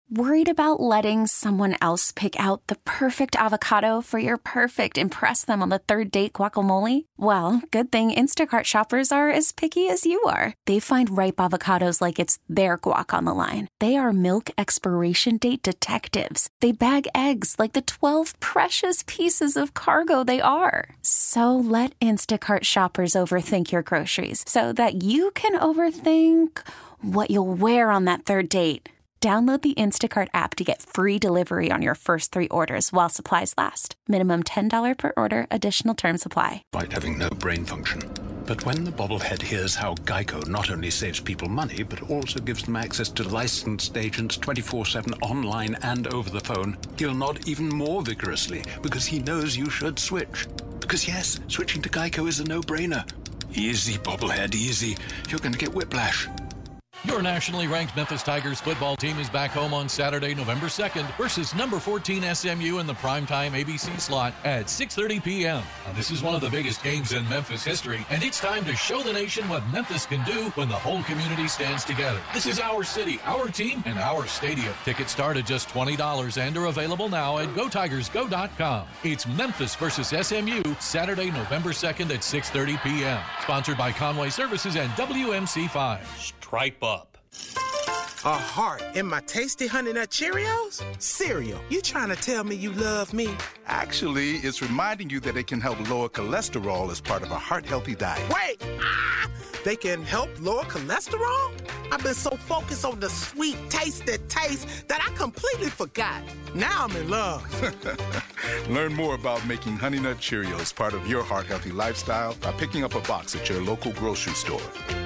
Worried about letting someone else pick out the perfect avocado for your perfect impress them on the third date guacamole? Well, good thing Instacart shoppers are as picky as you are. They find ripe avocados like it's their guac on the line. They are milk expiration date detectives. They bag eggs like the 12 precious pieces of cargo they are. So let Instacart shoppers overthink your groceries so that you can overthink what you'll wear on that third date. Download the Instacart app to get free delivery on your first 3 orders while supplies last. Minimum $10 per order. Additional terms apply. Despite having no brain function. But when the bobblehead hears how Geico not only saves people money, but also gives them access to licensed agents 24/7 online and over the phone, he'll nod even more vigorously because he knows you should switch. Because yes, switching to Geico is a no-brainer. Easy, bobblehead, easy. You're going to get whiplash. Your nationally ranked Memphis Tigers football team is back home on Saturday, November 2nd versus number 14 SMU in the primetime ABC slot at 6:30 p.m. Now, this is one of the biggest games in Memphis history, and it's time to show the nation what Memphis can do when the whole community stands together. This is our city, our team, and our stadium. Tickets start at just $20 and are available now at GoTigersGo.com. It's Memphis versus SMU, Saturday, November 2nd at 6:30 p.m. Sponsored by Conway Services and WMC5. Stripe up. A heart in my tasty Honey Nut Cheerios? Cereal, you trying to tell me you love me? Actually, it's reminding you that it can help lower cholesterol as part of a heart-healthy diet. Wait! They can help lower cholesterol? I've been so focused on the sweet, tasty taste that I completely forgot. Now I'm in love. Learn more about making Honey Nut Cheerios part of your heart-healthy lifestyle by picking up a box at your local grocery store.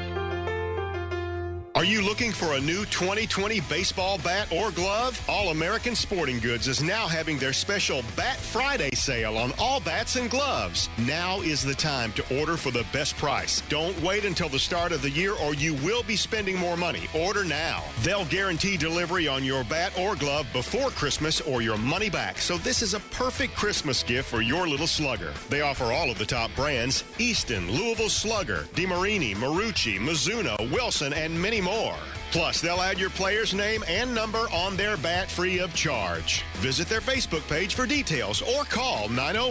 Are you looking for a new 2020 baseball bat or glove? All-American Sporting Goods is now having their special Bat Friday sale on all bats and gloves. Now is the time to order for the best price. Don't wait until the start of the year or you will be spending more money. Order now. They'll guarantee delivery on your bat or glove before Christmas or your money back. So this is a perfect Christmas gift for your little slugger. They offer all of the top brands: Easton, Louisville Slugger, DeMarini, Marucci, Mizuno, Wilson, and many more. Plus, they'll add your player's name and number on their bat free of charge. Visit their Facebook page for details or call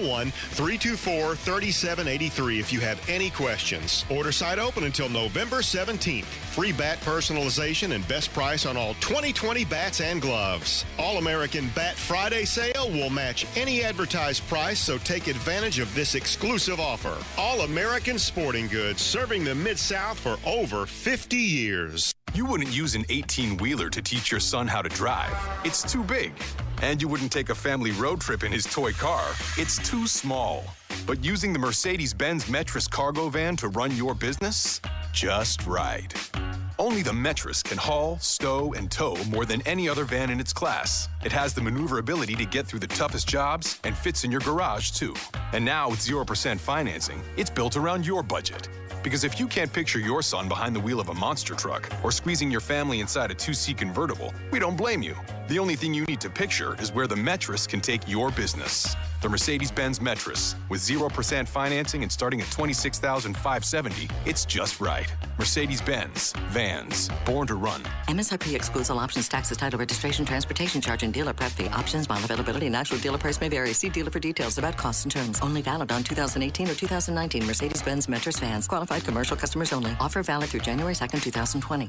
901-324-3783 if you have any questions. Order site open until November 17th. Free bat personalization and best price on all 2020 bats and gloves. All-American Bat Friday sale will match any advertised price, so take advantage of this exclusive offer. All-American Sporting Goods, serving the Mid-South for over 50 years. You wouldn't use an 18-wheeler to teach your son how to drive. It's too big. And you wouldn't take a family road trip in his toy car. It's too small. But using the Mercedes-Benz Metris cargo van to run your business? Just right. Only the Metris can haul, stow, and tow more than any other van in its class. It has the maneuverability to get through the toughest jobs and fits in your garage, too. And now with 0% financing, it's built around your budget. Because if you can't picture your son behind the wheel of a monster truck or squeezing your family inside a 2-seat convertible, we don't blame you. The only thing you need to picture is where the Metris can take your business. The Mercedes-Benz Metris. With 0% financing and starting at $26,570, it's just right. Mercedes-Benz. Vans. Born to run. MSRP excludes all options, taxes, title, registration, transportation charge, and dealer prep fee. Options, model availability, and actual dealer price may vary. See dealer for details about costs and terms. Only valid on 2018 or 2019 Mercedes-Benz Metris vans. Qualified commercial customers only. Offer valid through January 2nd, 2020.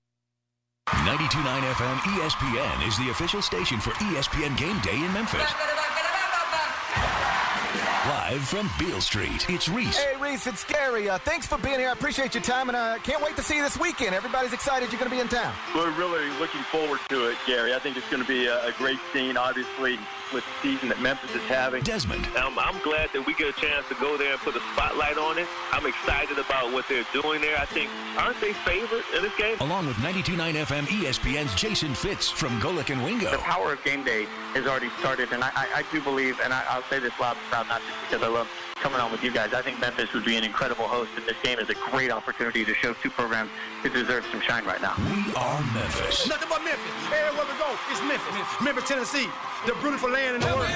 92.9 FM ESPN is the official station for ESPN Game Day in Memphis. Live from Beale Street, it's Reese. Hey, Reese, it's Gary. Thanks for being here. I appreciate your time, and I can't wait to see you this weekend. Everybody's excited you're going to be in town. We're really looking forward to it, Gary. I think it's going to be a great scene, obviously, with the season that Memphis is having. Desmond. I'm glad that we get a chance to go there and put a spotlight on it. I'm excited about what they're doing there. I think, aren't they favored in this game? Along with 92.9 FM ESPN's Jason Fitz from Golick and Wingo. The power of game day has already started, and I do believe, and I'll say this loud and proud, not just because I love coming on with you guys. I think Memphis would be an incredible host, and this game is a great opportunity to show two programs who deserve some shine right now. We are Memphis. Nothing but Memphis. Everywhere we go, it's Memphis. Memphis, Tennessee, the beautiful land in the world.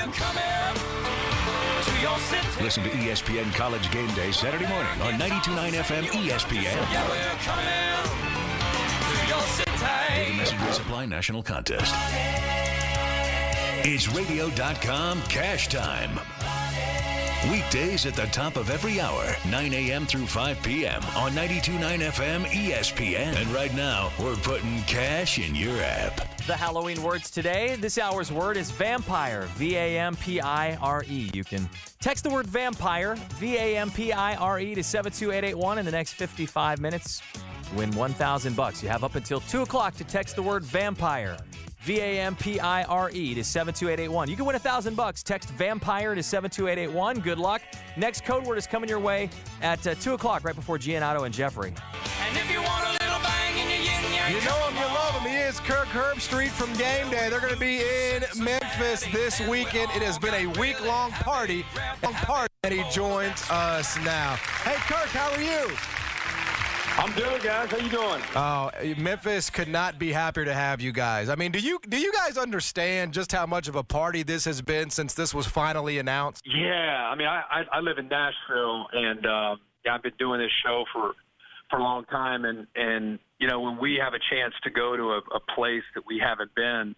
Listen to ESPN College Game Day Saturday morning on 92.9 FM ESPN. Hear the messages Supply National Contest. It's radio.com cash time. Weekdays at the top of every hour, 9 a.m. through 5 p.m. on 92.9 FM ESPN. And right now, we're putting cash in your app. The Halloween words today. This hour's word is vampire, V-A-M-P-I-R-E. You can text the word vampire, V-A-M-P-I-R-E, to 72881 in the next 55 minutes. Win $1,000. You have up until 2 o'clock to text the word vampire, V-A-M-P-I-R-E, to 72881. You can win $1,000. Text vampire to 72881. Good luck. Next code word is coming your way at 2 o'clock, right before Giannotto and Jeffrey. And if you want a little bang in your yin-yang, you know him, you love him. He is Kirk Herbstreit from Game Day. They're going to be in Memphis this weekend. It has been a week-long party, and he joins us now. Hey, Kirk, how are you? I'm good, guys. How you doing? Oh, Memphis could not be happier to have you guys. I mean, do you guys understand just how much of a party this has been since this was finally announced? Yeah, I mean, I live in Nashville, and I've been doing this show for a long time, and you know, when we have a chance to go to a place that we haven't been,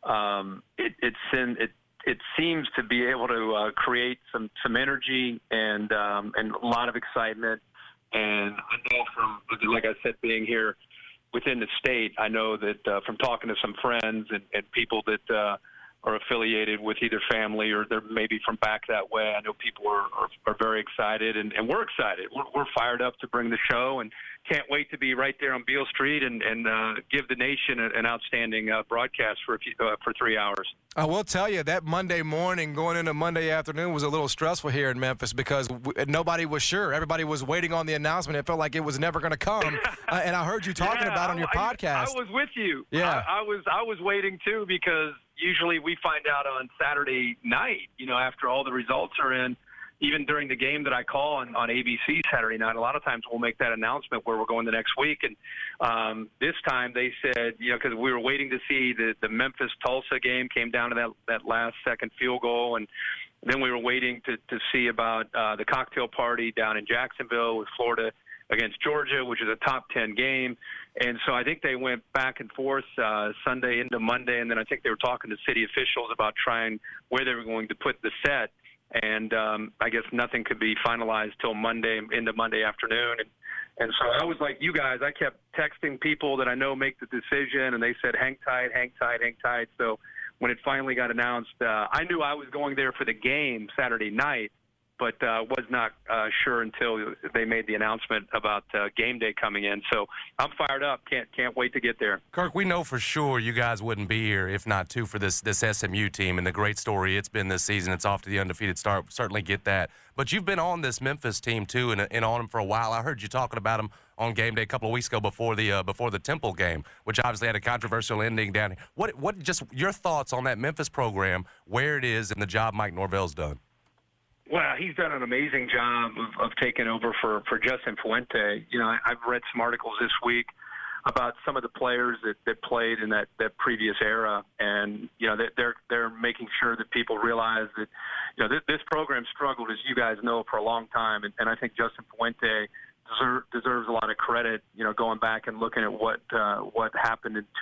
it seems to be able to create some energy and a lot of excitement. And I know from, like I said, being here within the state, I know that from talking to some friends and people that are affiliated with either family or they're maybe from back that way, I know people are very excited, and we're excited. We're fired up to bring the show and can't wait to be right there on Beale Street and give the nation an outstanding broadcast for 3 hours. I will tell you that Monday morning going into Monday afternoon was a little stressful here in Memphis because nobody was sure. Everybody was waiting on the announcement. It felt like it was never going to come. And I heard you talking about it on your podcast. I was with you. Yeah. I was waiting too, because usually we find out on Saturday night, you know, after all the results are in. Even during the game that I call on ABC Saturday night, a lot of times we'll make that announcement where we're going the next week. And this time they said, you know, because we were waiting to see the Memphis-Tulsa game, came down to that last second field goal. And then we were waiting to see about the cocktail party down in Jacksonville with Florida against Georgia, which is a top 10 game. And so I think they went back and forth Sunday into Monday. And then I think they were talking to city officials about trying where they were going to put the set. And I guess nothing could be finalized till Monday, into Monday afternoon. And so I was like you guys. I kept texting people that I know make the decision, and they said, hang tight, hang tight, hang tight. So when it finally got announced, I knew I was going there for the game Saturday night, but was not sure until they made the announcement about game day coming in. So I'm fired up. Can't wait to get there. Kirk, we know for sure you guys wouldn't be here if not too for this SMU team and the great story it's been this season. It's off to the undefeated start. Certainly get that. But you've been on this Memphis team too and on them for a while. I heard you talking about them on game day a couple of weeks ago before the Temple game, which obviously had a controversial ending down here. What just your thoughts on that Memphis program, where it is, and the job Mike Norvell's done? Well, he's done an amazing job of taking over for Justin Fuente. You know, I've read some articles this week about some of the players that played in that previous era, and you know they're making sure that people realize that you know this program struggled, as you guys know, for a long time, and I think Justin Fuente deserves a lot of credit. You know, going back and looking at what happened in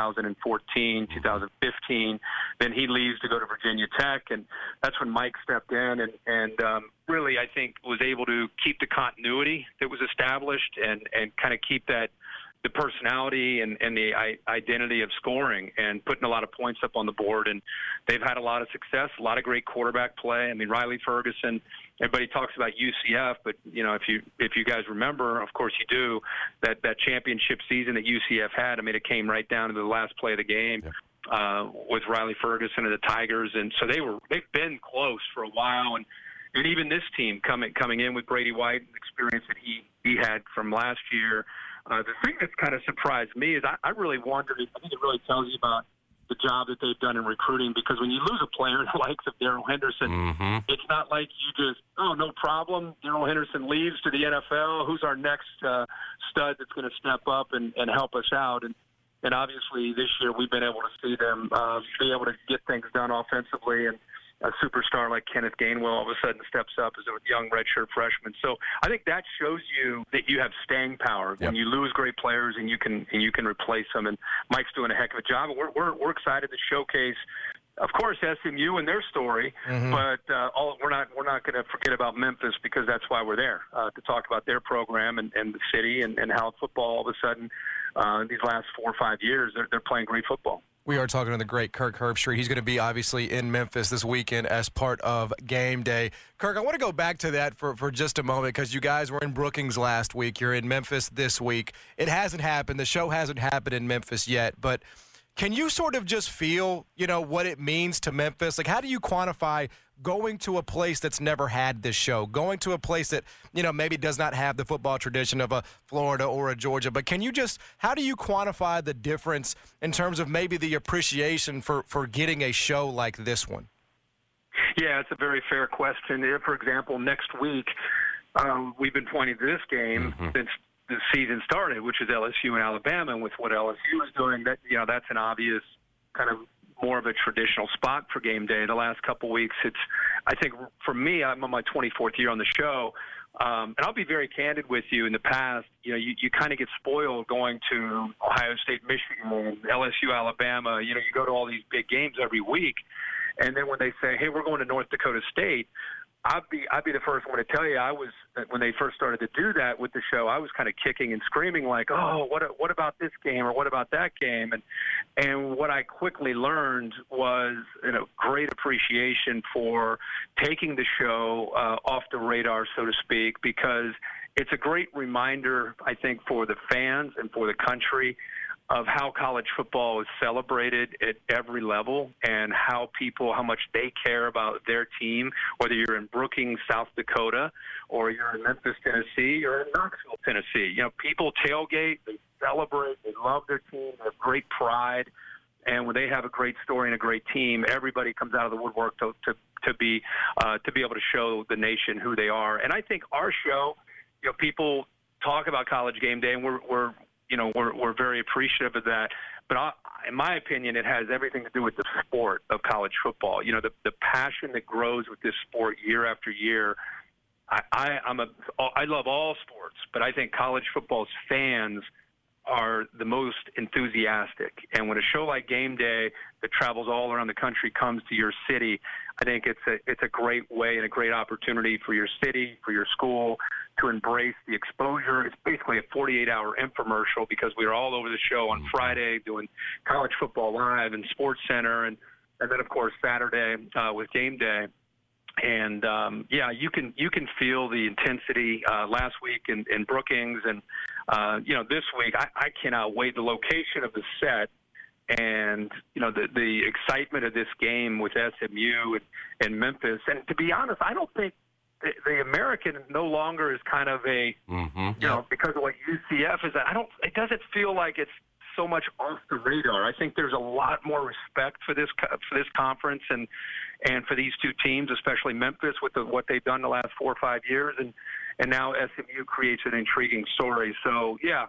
2014, 2015, then he leaves to go to Virginia Tech, and that's when Mike stepped in and really I think was able to keep the continuity that was established and kind of keep that. The personality and the identity of scoring and putting a lot of points up on the board. And they've had a lot of success, a lot of great quarterback play. I mean, Riley Ferguson, everybody talks about UCF, but, you know, if you guys remember, of course you do, that championship season that UCF had, I mean, it came right down to the last play of the game with Riley Ferguson and the Tigers. And so they've been close for a while. And even this team coming in with Brady White and the experience that he had from last year, the thing that's kind of surprised me is I really wondered, I think it really tells you about the job that they've done in recruiting, because when you lose a player the likes of Darrell Henderson, it's not like you just, oh, no problem, Darrell Henderson leaves to the NFL, who's our next stud that's going to step up and help us out. And obviously this year we've been able to see them be able to get things done offensively. And a superstar like Kenneth Gainwell all of a sudden steps up as a young redshirt freshman. So I think that shows you that you have staying power when you lose great players and you can replace them. And Mike's doing a heck of a job. And we're excited to showcase, of course, SMU and their story, but we're not going to forget about Memphis because that's why we're there, to talk about their program and the city and how football all of a sudden these last 4 or 5 years they're playing great football. We are talking to the great Kirk Herbstreit. He's going to be obviously in Memphis this weekend as part of Game Day. Kirk, I want to go back to that for just a moment because you guys were in Brookings last week. You're in Memphis this week. It hasn't happened. The show hasn't happened in Memphis yet, but can you sort of just feel, what it means to Memphis? Like, how do you quantify going to a place that's never had this show, going to a place that, maybe does not have the football tradition of a Florida or a Georgia? But how do you quantify the difference in terms of maybe the appreciation for getting a show like this one? Yeah, it's a very fair question. For example, next week, we've been pointing to this game since the season started, which is LSU and Alabama, and with what LSU is doing, that's an obvious kind of more of a traditional spot for Game Day. The last couple weeks, I think for me, I'm on my 24th year on the show, and I'll be very candid with you. In the past, you kind of get spoiled going to Ohio State, Michigan, LSU, Alabama. You go to all these big games every week, and then when they say, "Hey, we're going to North Dakota State," I'd be the first one to tell you, when they first started to do that with the show, I was kind of kicking and screaming like, "Oh, what about this game or what about that game?" And what I quickly learned was great appreciation for taking the show off the radar, so to speak, because it's a great reminder, I think, for the fans and for the country of how college football is celebrated at every level and how much they care about their team, whether you're in Brookings, South Dakota, or you're in Memphis, Tennessee, or in Knoxville, Tennessee. People tailgate, they celebrate, they love their team, they have great pride, and when they have a great story and a great team, everybody comes out of the woodwork to be able to show the nation who they are. And I think our show, people talk about College Game Day, and we're very appreciative of that. But in my opinion, it has everything to do with the sport of college football. The passion that grows with this sport year after year. I love all sports, but I think college football's fans are the most enthusiastic. And when a show like Game Day that travels all around the country comes to your city, I think it's a great way and a great opportunity for your city, for your school, to embrace the exposure. It's basically a 48-hour infomercial because we were all over the show on Friday doing College Football Live and Sports Center, and then of course Saturday with Game Day. And you can feel the intensity last week in Brookings, and this week I cannot wait. The location of the set and the excitement of this game with SMU and Memphis. And to be honest, I don't think the American no longer is kind of a because of what UCF is. It doesn't feel like it's so much off the radar. I think there's a lot more respect for this conference and for these two teams, especially Memphis with what they've done the last 4 or 5 years, and now SMU creates an intriguing story. So yeah,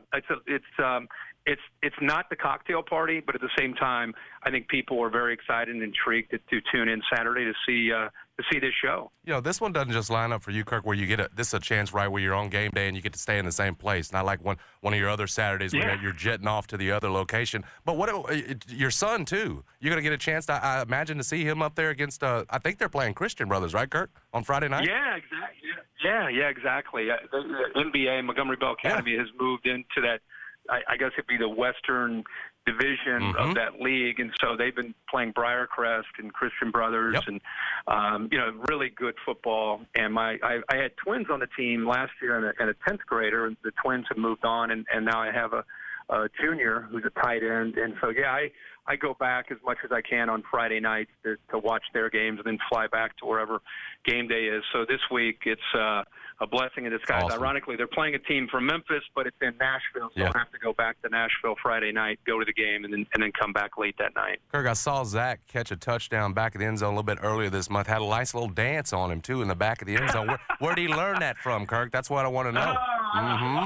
it's not the cocktail party, but at the same time, I think people are very excited and intrigued to tune in Saturday to see this show. This one doesn't just line up for you, Kirk, where you get this is a chance right where you're on game day and you get to stay in the same place. Not like one of your other Saturdays where you're jetting off to the other location. But your son too? You're going to get a chance, I imagine, to see him up there against. I think they're playing Christian Brothers, right, Kirk, on Friday night? Yeah, exactly. Yeah, exactly. The NBA Montgomery Bell Academy has moved into that. I guess it'd be the Western division of that league, and so they've been playing Briarcrest and Christian Brothers, and really good football. And I had twins on the team last year and a 10th grader, and the twins have moved on, and now I have a junior who's a tight end. And so I go back as much as I can on Friday nights to watch their games and then fly back to wherever game day is. So this week it's a blessing in disguise. Awesome. Ironically, they're playing a team from Memphis, but it's in Nashville, so I'll have to go back to Nashville Friday night, go to the game, and then come back late that night. Kirk, I saw Zach catch a touchdown back of the end zone a little bit earlier this month. Had a nice little dance on him, too, in the back of the end zone. Where did he learn that from, Kirk? That's what I want to know.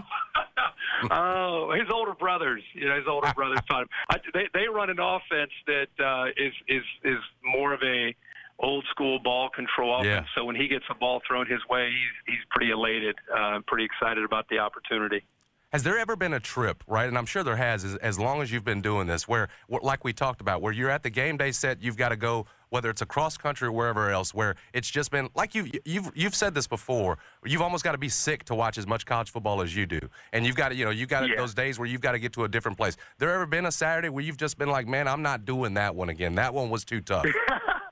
Oh, his older brothers. His older brothers taught him. They run an offense that is more of a old school ball control offense. So when he gets a ball thrown his way, he's pretty elated, pretty excited about the opportunity. Has there ever been a trip, right, and I'm sure there has, as long as you've been doing this, where, like we talked about, where you're at the game day set, you've got to go, whether it's across country or wherever else, where it's just been, like you've said this before, you've almost got to be sick to watch as much college football as you do. And you've got to, those days where you've got to get to a different place. There ever been a Saturday where you've just been like, man, I'm not doing that one again. That one was too tough. There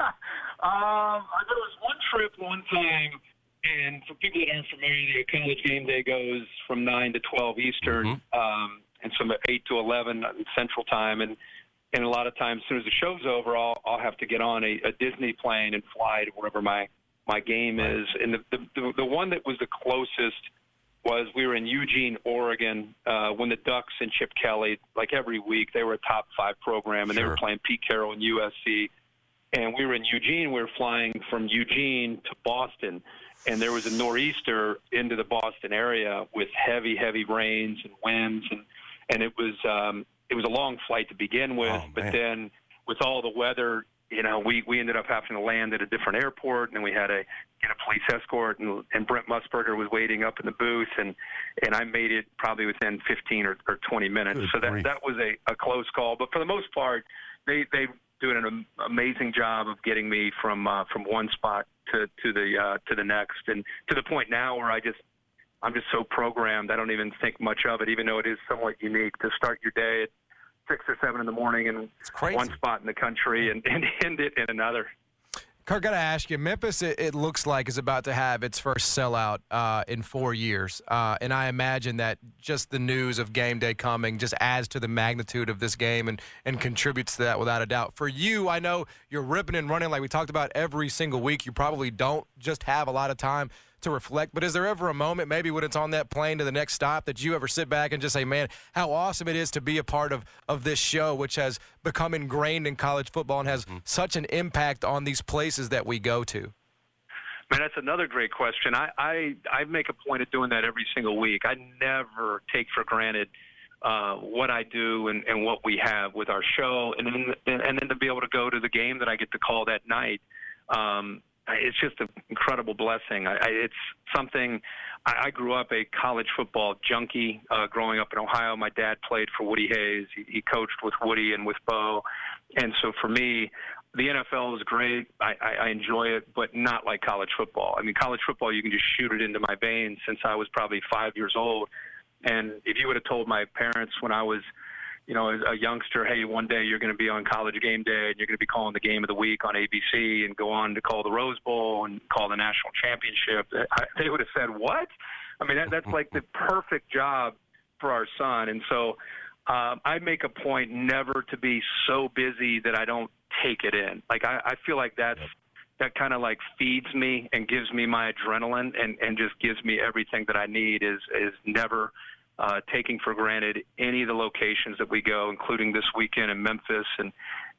was one trip one time, and for people that aren't familiar, the college game day goes from 9 to 12 Eastern, and some 8 to 11 Central Time. And a lot of times, as soon as the show's over, I'll have to get on a Disney plane and fly to wherever my game is. And the one that was the closest was we were in Eugene, Oregon, when the Ducks and Chip Kelly, like every week, they were a top 5 program, and they were playing Pete Carroll and USC. And we were in Eugene. We were flying from Eugene to Boston. And there was a nor'easter into the Boston area with heavy, heavy rains and winds, and it was a long flight to begin with. But then, with all the weather, we ended up having to land at a different airport, and then we had to get a police escort, and Brent Musburger was waiting up in the booth, and I made it probably within 15 or 20 minutes. So that was a close call. But for the most part, they doing an amazing job of getting me from one spot to the next, and to the point now where I'm just so programmed I don't even think much of it, even though it is somewhat unique to start your day at 6 or 7 in the morning in one spot in the country and end it in another. Kirk, got to ask you, Memphis, it looks like, is about to have its first sellout in 4 years. And I imagine that just the news of game day coming just adds to the magnitude of this game and contributes to that without a doubt. For you, I know you're ripping and running like we talked about every single week. You probably don't just have a lot of time to reflect, but is there ever a moment maybe when it's on that plane to the next stop that you ever sit back and just say, man, how awesome it is to be a part of this show, which has become ingrained in college football and has such an impact on these places that we go to? Man, that's another great question. I make a point of doing that every single week. I never take for granted what I do and what we have with our show, and then to be able to go to the game that I get to call that night. It's just an incredible blessing. It's something. I grew up a college football junkie growing up in Ohio. My dad played for Woody Hayes. He coached with Woody and with Bo. And so for me, the NFL is great. I enjoy it, but not like college football. I mean, college football, you can just shoot it into my veins since I was probably 5 years old. And if you would have told my parents when I was a youngster, hey, one day you're going to be on College Game Day and you're going to be calling the game of the week on ABC and go on to call the Rose Bowl and call the national championship, they would have said, what? I mean, that's like the perfect job for our son. And so I make a point never to be so busy that I don't take it in. Like, I feel like that kind of like feeds me and gives me my adrenaline and just gives me everything that I need is never taking for granted any of the locations that we go, including this weekend in Memphis. And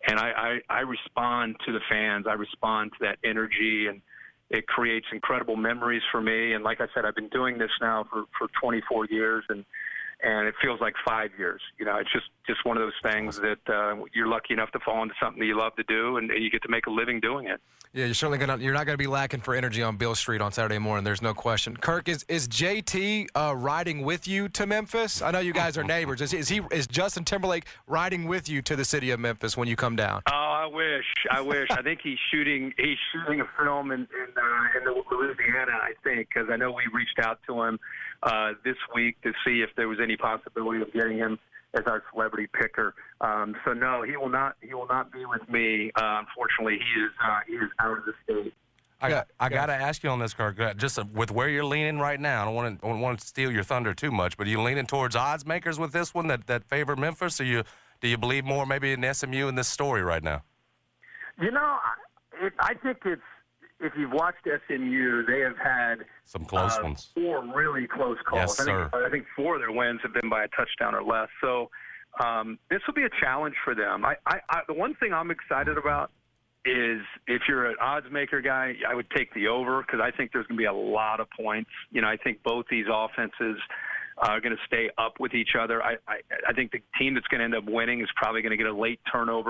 I respond to the fans. I respond to that energy, and it creates incredible memories for me. And like I said, I've been doing this now for 24 years, and it feels like 5 years. It's just one of those things that you're lucky enough to fall into something that you love to do, and you get to make a living doing it. Yeah, you're not gonna be lacking for energy on Beale Street on Saturday morning. There's no question. Kirk, is JT riding with you to Memphis? I know you guys are neighbors. Is Justin Timberlake riding with you to the city of Memphis when you come down? Oh, I wish. I think he's shooting a film in Louisiana, I think, because I know we reached out to him this week to see if there was any possibility of getting him as our celebrity picker. So no, he will not be with me. Unfortunately, he is out of the state. I got to ask you on this, Kirk. Just with where you're leaning right now, I don't want to steal your thunder too much, but are you leaning towards odds makers with this one that favor Memphis, or do you believe more maybe in SMU in this story right now? I think if you've watched SMU, they have had some close ones. 4 really close calls. Yes, sir. I think 4 of their wins have been by a touchdown or less. So this will be a challenge for them. The one thing I'm excited about is if you're an odds maker guy, I would take the over because I think there's going to be a lot of points. I think both these offenses are going to stay up with each other. I think the team that's going to end up winning is probably going to get a late turnover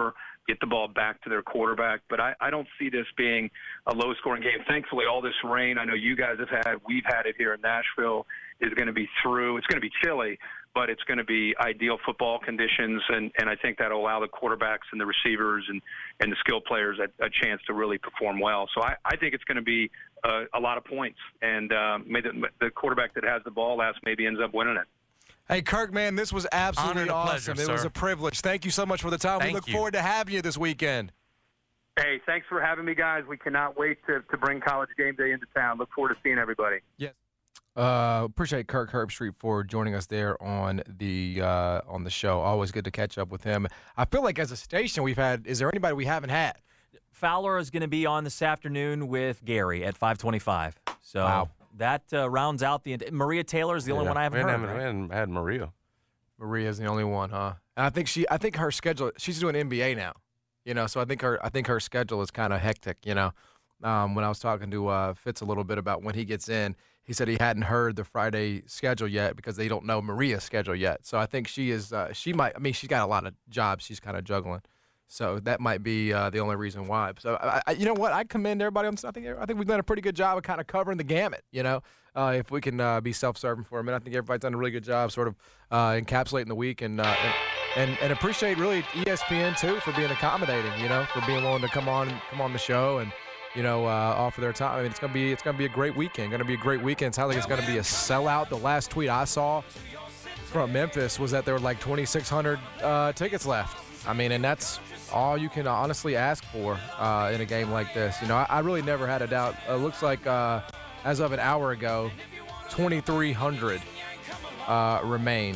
get the ball back to their quarterback. But I don't see this being a low-scoring game. Thankfully, all this rain I know you guys have had, we've had it here in Nashville, is going to be through. It's going to be chilly, but it's going to be ideal football conditions, and I think that'll allow the quarterbacks and the receivers and the skill players a chance to really perform well. So I think it's going to be a lot of points, and maybe the quarterback that has the ball last maybe ends up winning it. Hey, Kirk, man, this was absolutely awesome. Pleasure, it was a privilege. Thank you so much for the time. We look forward to having you this weekend. Hey, thanks for having me, guys. We cannot wait to bring College Game Day into town. Look forward to seeing everybody. Yes. Appreciate Kirk Herbstreit for joining us there on the show. Always good to catch up with him. I feel like as a station we've had. Is there anybody we haven't had? Fowler is going to be on this afternoon with Gary at 5:25. So wow. That rounds out the. Maria Taylor is the only one I haven't heard. We haven't had Maria. Maria's the only one, huh? And I think her schedule. She's doing NBA now, so I think her schedule is kind of hectic. When I was talking to Fitz a little bit about when he gets in, he said he hadn't heard the Friday schedule yet because they don't know Maria's schedule yet. So I think she is. She might. I mean, she's got a lot of jobs she's kind of juggling. So that might be the only reason why. So you know what? I commend everybody on this. I think we've done a pretty good job of kind of covering the gamut. If we can be self-serving for a minute, I think everybody's done a really good job, sort of encapsulating the week and appreciate really ESPN too for being accommodating. For being willing to come on the show and offer their time. I mean, it's gonna be a great weekend. Going to be a great weekend. It sounds like it's going to be a sellout. The last tweet I saw from Memphis was that there were like 2,600 tickets left. I mean, and that's all you can honestly ask for in a game like this. I really never had a doubt. It looks like as of an hour ago, 2,300 remained.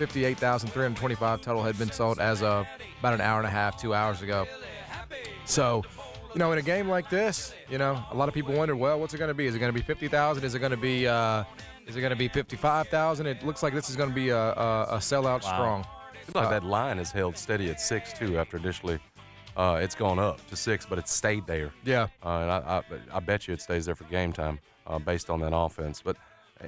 58,325 total had been sold as of about an hour and a half, 2 hours ago. So, in a game like this, a lot of people wondered, well, what's it going to be? Is it going to be 50,000? Is it going to be 55,000? It looks like this is going to be a sellout strong. Seems like that line is held steady at 6 too. After initially, it's gone up to 6, but it's stayed there. Yeah. And I bet you it stays there for game time, based on that offense. But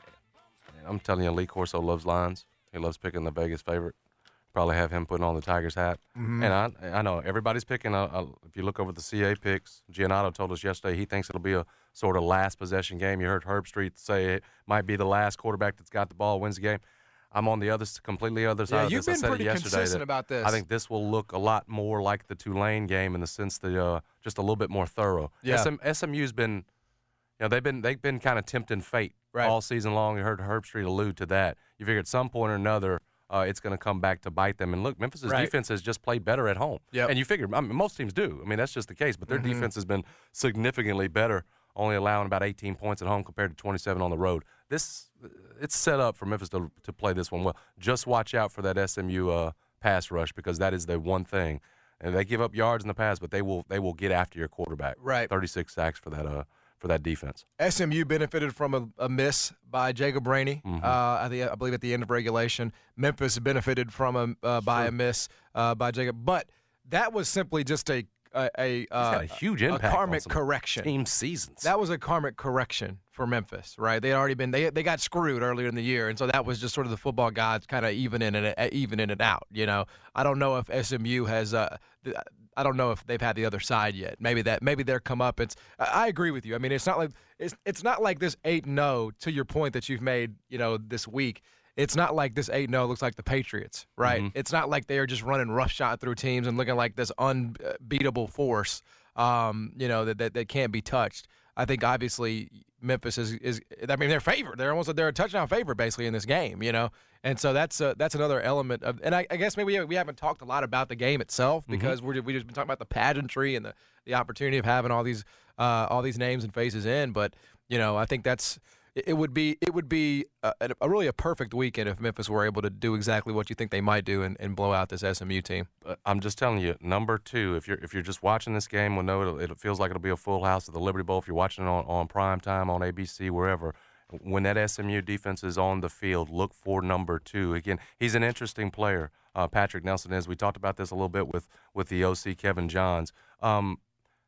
I'm telling you, Lee Corso loves lines. He loves picking the Vegas favorite. Probably have him putting on the Tigers hat. Mm-hmm. And I know everybody's picking. If you look over the CA picks, Giannotto told us yesterday he thinks it'll be a sort of last possession game. You heard Herbstreit say it might be the last quarterback that's got the ball wins the game. I'm on the completely other side of this. You've been pretty consistent that about this. I think this will look a lot more like the Tulane game in the sense that just a little bit more thorough. Yeah. SMU's been, they've been kind of tempting fate all season long. You heard Herbstreit allude to that. You figure at some point or another, it's going to come back to bite them. And look, Memphis's defense has just played better at home. Yep. And you figure, most teams do. I mean, that's just the case. But their defense has been significantly better, only allowing about 18 points at home compared to 27 on the road. It's set up for Memphis to play this one well. Just watch out for that SMU pass rush because that is the one thing. And they give up yards in the pass, but they will get after your quarterback. Right. 36 sacks for that defense. SMU benefited from a miss by Jacob Rainey. I believe at the end of regulation. Memphis benefited from by a miss by Jacob, but that was simply just a huge impact, a karmic correction. Team seasons. That was a karmic correction for Memphis, right? They had already been they got screwed earlier in the year, and so that was just sort of the football gods kind of evening it out. I don't know if SMU has. I don't know if they've had the other side yet. Maybe their comeuppance. I agree with you. I mean, it's not like this 8-0. To your point that you've made, this week. It's not like this 8-0 looks like the Patriots, right? Mm-hmm. It's not like they are just running roughshod through teams and looking like this unbeatable force, that can't be touched. I think obviously Memphis is. I mean, they're favored. They're a touchdown favorite basically in this game, And so that's another element of. And I guess maybe we haven't talked a lot about the game itself because we just been talking about the pageantry and the opportunity of having all these names and faces in. But I think it would be a really a perfect weekend if Memphis were able to do exactly what you think they might do and blow out this SMU team. I'm just telling you, number 2, if you're just watching this game, we'll know it feels like it'll be a full house at the Liberty Bowl. If you're watching it on prime time on ABC, wherever, when that SMU defense is on the field, look for number 2. Again, he's an interesting player. Patrick Nelson is. We talked about this a little bit with the OC Kevin Johns.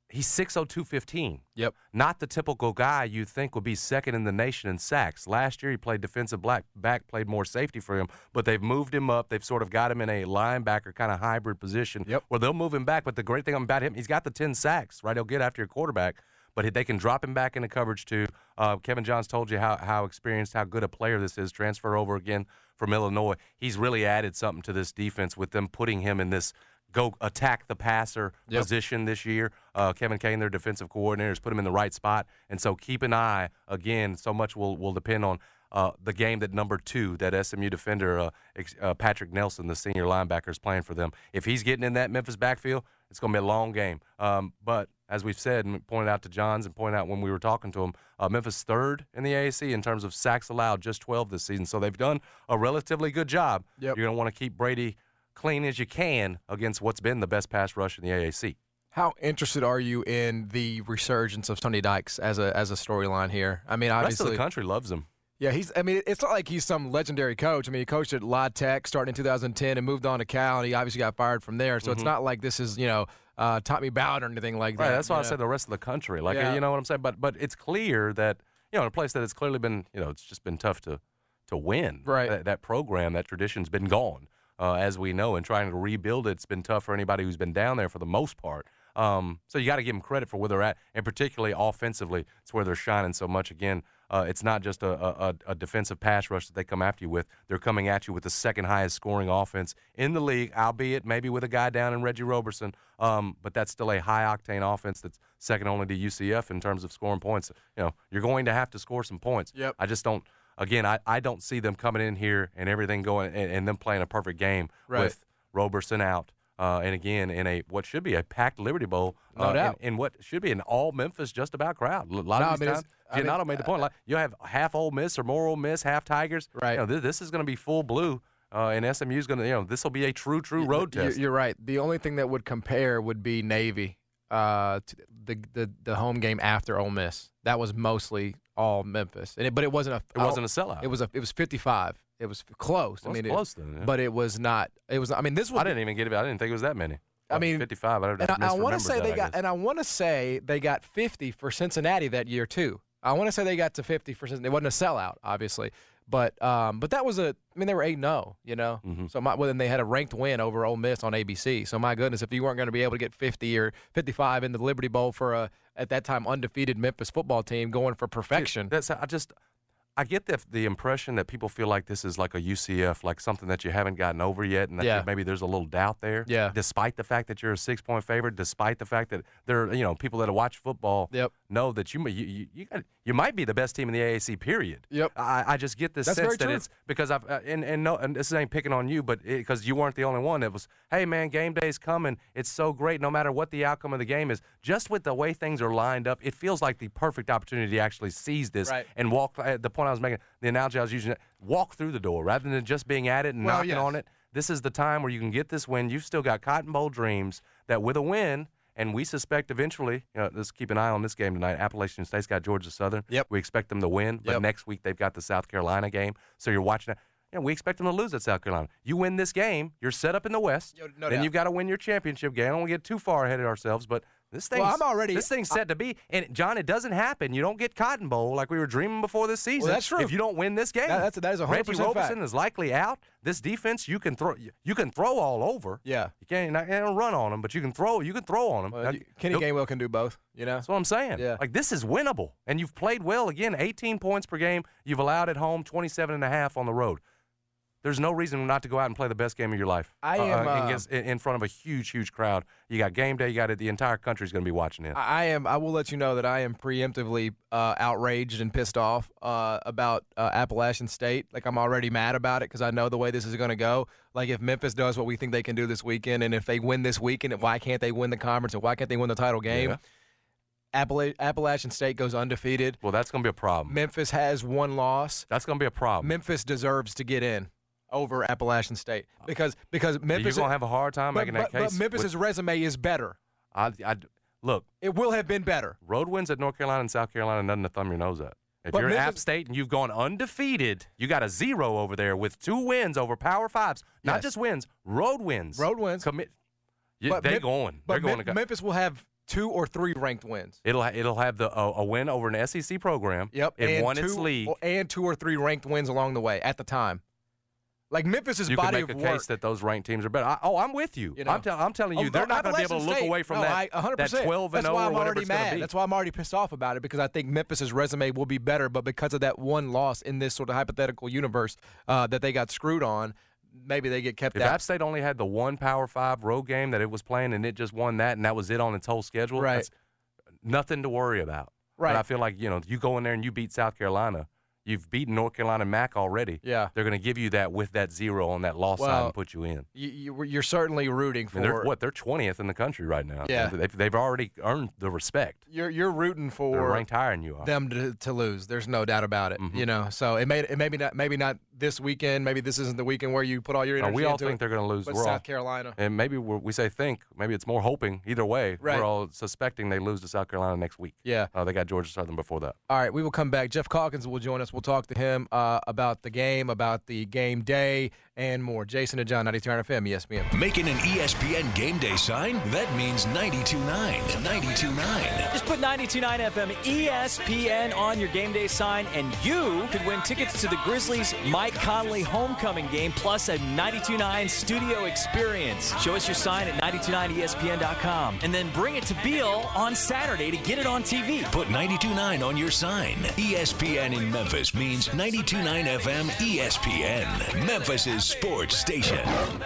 He's 6'0", 215. Yep. Not the typical guy you think would be second in the nation in sacks. Last year he played defensive back, played more safety for him, but they've moved him up. They've sort of got him in a linebacker kind of hybrid position where they'll move him back. But the great thing about him, he's got the 10 sacks, right? He'll get after your quarterback, but they can drop him back into coverage too. Kevin Johns told you how experienced, how good a player this is. Transfer over again from Illinois. He's really added something to this defense with them putting him in this go attack the passer position this year. Kevin Kane, their defensive coordinator, has put him in the right spot. And so keep an eye, again, so much will depend on the game that number 2, that SMU defender, Patrick Nelson, the senior linebacker, is playing for them. If he's getting in that Memphis backfield, it's going to be a long game. But as we've said and pointed out to Johns and pointed out when we were talking to him, Memphis 3rd in the AAC in terms of sacks allowed, just 12 this season. So they've done a relatively good job. You're going to want to keep Brady clean as you can against what's been the best pass rush in the AAC. How interested are you in the resurgence of Sonny Dykes as a storyline here? I mean, obviously, the rest of the country loves him. Yeah, it's not like he's some legendary coach. I mean, he coached at La Tech starting in 2010 and moved on to Cal, and he obviously got fired from there. So it's not like this is, Tommy Bowden or anything like that. Right, that's why I said the rest of the country. Like, you know what I'm saying? But it's clear that, in a place that it's clearly been, it's just been tough to win. Right. That program, that tradition's been gone. As we know, and trying to rebuild it's been tough for anybody who's been down there for the most part. So you got to give them credit for where they're at, and particularly offensively, it's where they're shining so much. Again, it's not just a defensive pass rush that they come after you with. They're coming at you with the second highest scoring offense in the league, albeit maybe with a guy down in Reggie Roberson, but that's still a high-octane offense that's second only to UCF in terms of scoring points. You're going to have to score some points. Yep. I just don't. Again, I don't see them coming in here and everything going and them playing a perfect game with Roberson out. And again, in what should be a packed Liberty Bowl, no doubt. In what should be an all-Memphis just-about crowd. A lot of these times, Giannotto made the point. Like, you'll have half Ole Miss or more Ole Miss, half Tigers. Right. This is going to be full blue, and SMU's going to, this will be a true road test. You're right. The only thing that would compare would be Navy, to the home game after Ole Miss. That was mostly all Memphis, but it wasn't a sellout. It was 55. It was close. Well, close then, yeah. But it was not. It was. I mean, this was. I didn't even get it. I didn't think it was that many. I mean, 55. I want to say I want to say they got 50 for Cincinnati that year too. I want to say they got to 50 for Cincinnati. It wasn't a sellout, obviously, but that was they were 8-0, Mm-hmm. So then they had a ranked win over Ole Miss on ABC. So my goodness, if you weren't going to be able to get 50 or 55 in the Liberty Bowl for at that time undefeated Memphis football team going for perfection. I get the impression that people feel like this is like a UCF, like something that you haven't gotten over yet, and that maybe there's a little doubt there. Yeah. Despite the fact that you're a 6-point favorite, despite the fact that there, people that watch football know that you might be the best team in the AAC. Period. Yep. I just get this sense that it's because and this ain't picking on you, but because you weren't the only one. It was, hey man, game day's coming. It's so great, no matter what the outcome of the game is. Just with the way things are lined up, it feels like the perfect opportunity to actually seize this and walk. The point I was making, the analogy I was using, walk through the door rather than just being at it and knocking on it. This is the time where you can get this win. You've still got Cotton Bowl dreams that with a win, and we suspect eventually, let's keep an eye on this game tonight. Appalachian State's got Georgia Southern. Yep. We expect them to win, but next week they've got the South Carolina game. So you're watching that. We expect them to lose at South Carolina. You win this game, you're set up in the West. Then you've got to win your championship game. I don't want to get too far ahead of ourselves, but this thing's set to be. And, John, it doesn't happen. You don't get Cotton Bowl like we were dreaming before this season. Well, that's true. If you don't win this game. That is 100% Reggie Roberson fact. is likely out. This defense, you can throw all over. Yeah. You can't run on them, but you can throw on them. Well, Kenny Gainwell can do both, That's what I'm saying. Yeah. Like, this is winnable. And you've played well. Again, 18 points per game. You've allowed at home 27.5 on the road. There's no reason not to go out and play the best game of your life. I am in front of a huge crowd. You got game day. You got it. The entire country's going to be watching it. I will let you know that I am preemptively outraged and pissed off about Appalachian State. Like, I'm already mad about it because I know the way this is going to go. Like, if Memphis does what we think they can do this weekend, and if they win this weekend, why can't they win the conference and why can't they win the title game? Yeah. Appalachian State goes undefeated. Well, that's going to be a problem. Memphis has one loss. That's going to be a problem. Memphis deserves to get in over Appalachian State because Memphis. You're going to have a hard time making that case. But Memphis's resume is better. Look, it will have been better. Road wins at North Carolina and South Carolina, nothing to thumb your nose at. If you're in App State and you've gone undefeated, you got a 0 over there with 2 wins over Power 5s. Not just wins, road wins. Road wins. They're going. Memphis will have 2 or 3 ranked wins. It'll have a win over an SEC program. Yep. It won its league. And 2 or 3 ranked wins along the way at the time. Like Memphis's body of work. You can make a case that those ranked teams are better. I'm with you. I'm telling you, they're not going to be able to look away from that 12-0 or whatever it's going to be. That's why I'm already pissed off about it, because I think Memphis's resume will be better, but because of that one loss in this sort of hypothetical universe that they got screwed on, maybe they get kept out. If App State only had the one Power 5 road game that it was playing and it just won that and that was it on its whole schedule, that's nothing to worry about. Right. But I feel like, you go in there and you beat South Carolina. You've beaten North Carolina MAC already. Yeah. They're going to give you that with that 0 on that loss side and put you in. You're certainly rooting for. They're 20th in the country right now. Yeah. They've already earned the respect. You're rooting for. They're ranked higher than you are. Them to lose. There's no doubt about it. Mm-hmm. So it maybe not this weekend. Maybe this isn't the weekend where you put all your energy we all into think it, they're going to lose. But We're South Carolina. And maybe we say think. Maybe it's more hoping. Either way, right. We're all suspecting they lose to South Carolina next week. Yeah. They got Georgia Southern before that. All right, we will come back. Jeff Calkins will join us. We'll talk to him about the game, about the game day, and more. Jason and John, 92.9 FM, ESPN. Making an ESPN game day sign? That means 92.9. 92.9. Just put 92.9 FM ESPN on your game day sign, and you could win tickets to the Grizzlies' Mike Conley homecoming game, plus a 92.9 studio experience. Show us your sign at 929ESPN.com, and then bring it to Beal on Saturday to get it on TV. Put 92.9 on your sign. ESPN in Memphis means 92.9 FM ESPN, Memphis' sports station.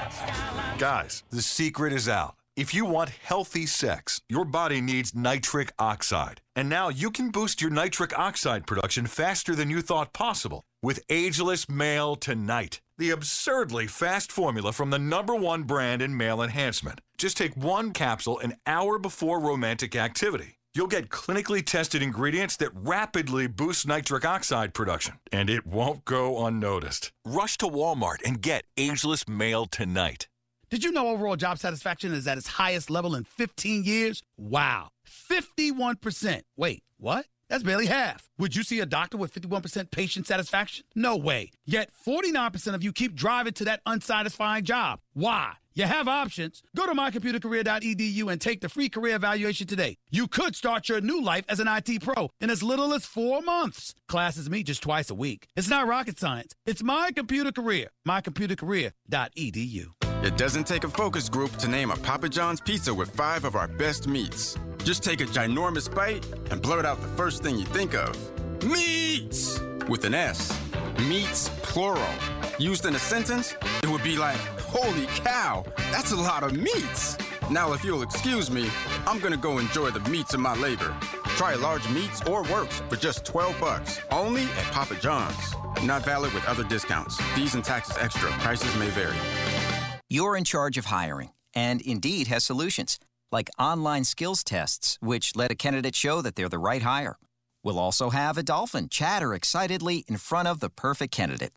Guys, the secret is out. If you want healthy sex, your body needs nitric oxide. And now you can boost your nitric oxide production faster than you thought possible with Ageless Male Tonight, the absurdly fast formula from the #1 brand in male enhancement. Just take 1 capsule an hour before romantic activity. You'll get clinically tested ingredients that rapidly boost nitric oxide production, and it won't go unnoticed. Rush to Walmart and get Ageless Male Tonight. Did you know overall job satisfaction is at its highest level in 15 years? Wow. 51%. Wait, what? That's barely half. Would you see a doctor with 51% patient satisfaction? No way. Yet 49% of you keep driving to that unsatisfying job. Why? You have options. Go to mycomputercareer.edu and take the free career evaluation today. You could start your new life as an IT pro in as little as 4 months. Classes meet just twice a week. It's not rocket science. It's My Computer Career. mycomputercareer.edu. It doesn't take a focus group to name a Papa John's pizza with 5 of our best meats. Just take a ginormous bite and blurt out the first thing you think of. Meats! With an S. Meats, plural. Used in a sentence, it would be like, holy cow, that's a lot of meats. Now, if you'll excuse me, I'm gonna go enjoy the meats of my labor. Try large meats or works for just $12. Only at Papa John's. Not valid with other discounts. Fees and taxes extra. Prices may vary. You're in charge of hiring, and Indeed has solutions, like online skills tests, which let a candidate show that they're the right hire. We'll also have a dolphin chatter excitedly in front of the perfect candidate.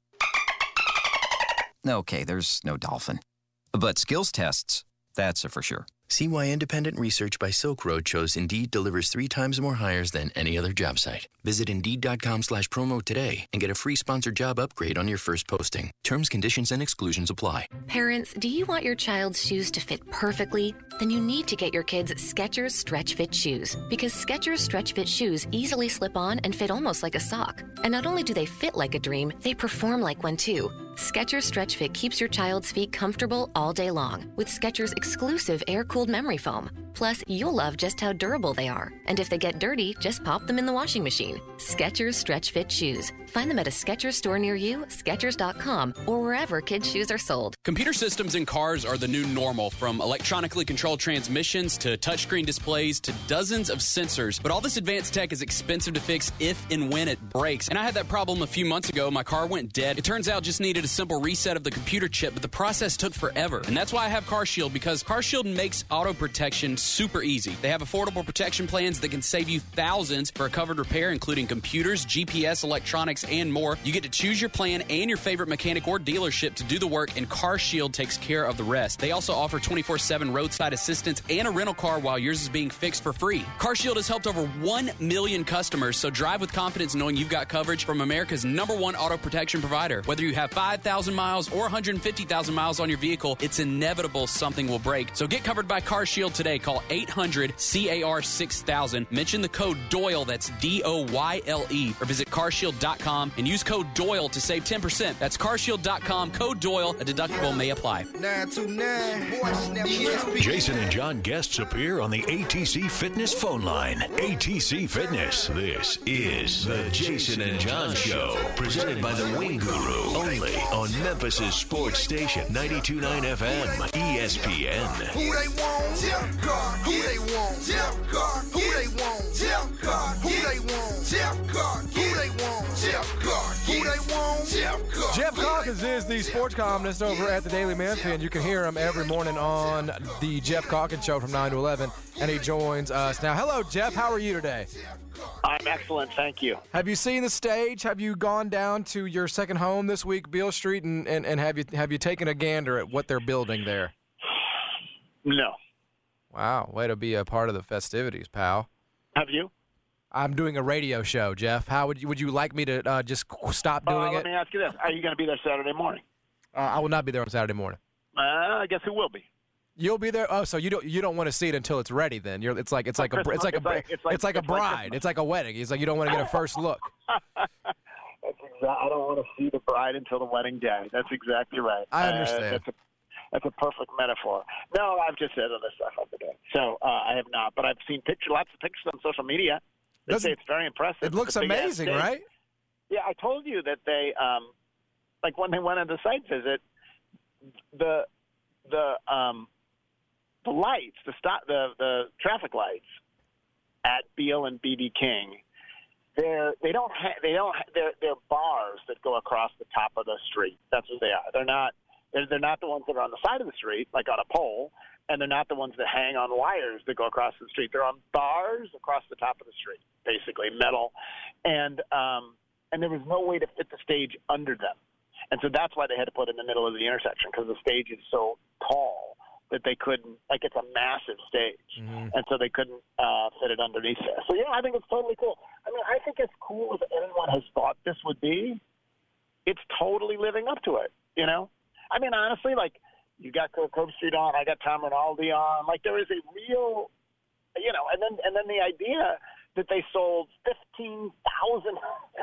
Okay, there's no dolphin. But skills tests, that's a for sure. See why independent research by Silk Road shows Indeed delivers 3 times more hires than any other job site. Visit Indeed.com/promo today and get a free sponsored job upgrade on your first posting. Terms, conditions, and exclusions apply. Parents, do you want your child's shoes to fit perfectly? Then you need to get your kids Skechers Stretch Fit shoes, because Skechers Stretch Fit shoes easily slip on and fit almost like a sock. And not only do they fit like a dream, they perform like one too. Skechers Stretch Fit keeps your child's feet comfortable all day long with Skechers' exclusive air-cooled memory foam. Plus, you'll love just how durable they are. And if they get dirty, just pop them in the washing machine. Skechers Stretch Fit shoes. Find them at a Skechers store near you, Skechers.com, or wherever kids' shoes are sold. Computer systems in cars are the new normal, from electronically controlled transmissions to touchscreen displays to dozens of sensors. But all this advanced tech is expensive to fix if and when it breaks. And I had that problem a few months ago. My car went dead. It turns out just needed a simple reset of the computer chip, but the process took forever. And that's why I have CarShield, because CarShield makes auto protection super easy. They have affordable protection plans that can save you thousands for a covered repair, including computers, GPS, electronics, and more. You get to choose your plan and your favorite mechanic or dealership to do the work, and CarShield takes care of the rest. They also offer 24/7 roadside assistance and a rental car while yours is being fixed for free. CarShield has helped over 1 million customers, so drive with confidence knowing you've got coverage from America's #1 auto protection provider. Whether you have 5,000 miles or 150,000 miles on your vehicle, it's inevitable something will break. So get covered by CarShield today. Call call 800-CAR-6000. Mention the code DOYLE, that's DOYLE, or visit carshield.com and use code DOYLE to save 10%. That's carshield.com, code DOYLE. A deductible may apply. 929. Jason and John guests appear on the ATC Fitness phone line. ATC Fitness. This is the Jason and John Show, presented by the Wing Guru, only on Memphis's sports station, 92.9 FM, ESPN. Who they want? Jeff Carr. Who they want? Jeff Carr. Who they want? Jeff Carr. Who they want? Jeff Carr. Who they want? Jeff Carr. Who they want? Jeff Carr. Jeff Calkins is the sports columnist over at the Daily Memphian. You can hear him every morning on the Jeff Calkins Show from 9 to 11, and he joins us now. Hello, Jeff. How are you today? I'm excellent, thank you. Have you seen the stage? Have you gone down to your second home this week, Beale Street, and have you taken a gander at what they're building there? No. Wow, way to be a part of the festivities, pal. Have you? I'm doing a radio show, Jeff. How would you like me to just stop doing it? Let me ask you this: are you going to be there Saturday morning? I will not be there on Saturday morning. I guess who will be? You'll be there. Oh, so you don't want to see it until it's ready? Then it's like a bride. It's like a wedding. It's like you don't want to get a first look. I don't want to see the bride until the wedding day. That's exactly right. I understand. That's a perfect metaphor. No, I've just said other stuff over there. So I have not, but I've seen lots of pictures on social media. They say it's very impressive. It looks amazing, right? Yeah, I told you that they, like when they went on the site visit, the lights, the traffic lights at Beale and BB King, they're bars that go across the top of the street. That's what they are. They're not the ones that are on the side of the street, like on a pole, and they're not the ones that hang on wires that go across the street. They're on bars across the top of the street, basically metal, and there was no way to fit the stage under them, and so that's why they had to put it in the middle of the intersection, because the stage is so tall that they couldn't, like, it's a massive stage, and so they couldn't fit it underneath there. So I think it's totally cool. I mean, I think as cool as anyone has thought this would be, it's totally living up to it. I mean, honestly, like, you got Kirk Herbstreit on, I got Tom Rinaldi on. Like, there is a real, and then the idea that they sold 15,000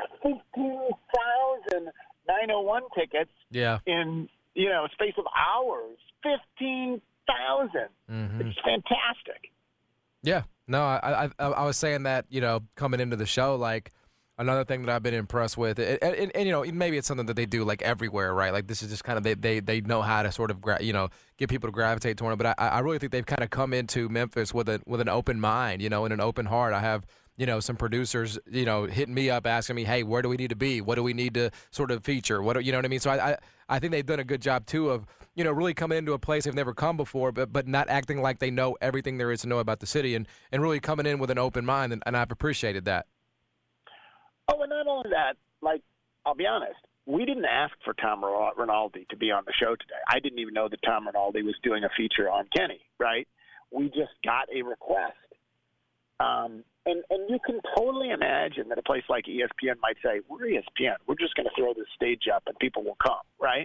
901 tickets in, a space of hours. 15,000. It's fantastic. Yeah. No, I was saying that, coming into the show, like, another thing that I've been impressed with, and maybe it's something that they do, like, everywhere, right? Like, this is just kind of, they know how to sort of, get people to gravitate toward it. But I really think they've kind of come into Memphis with an open mind, and an open heart. I have, some producers, hitting me up, asking me, hey, where do we need to be? What do we need to sort of feature? You know what I mean? So I think they've done a good job, too, of, really coming into a place they've never come before, but not acting like they know everything there is to know about the city, and really coming in with an open mind, and I've appreciated that. Oh, and not only that, like, I'll be honest, we didn't ask for Tom Rinaldi to be on the show today. I didn't even know that Tom Rinaldi was doing a feature on Kenny, right? We just got a request. And you can totally imagine that a place like ESPN might say, we're ESPN. We're just going to throw this stage up and people will come, right?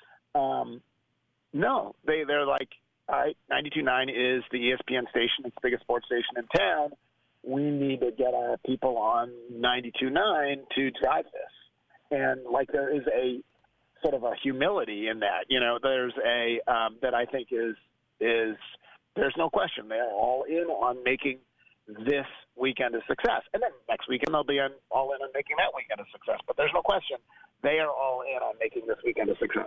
No, they're like, all right, 92.9 is the ESPN station. It's the biggest sports station in town. We need to get our people on 92.9 to drive this. And, like, there is a sort of a humility in that. There's a that I think is there's no question. They're all in on making this weekend a success. And then next weekend they'll be all in on making that weekend a success. But there's no question. They are all in on making this weekend a success.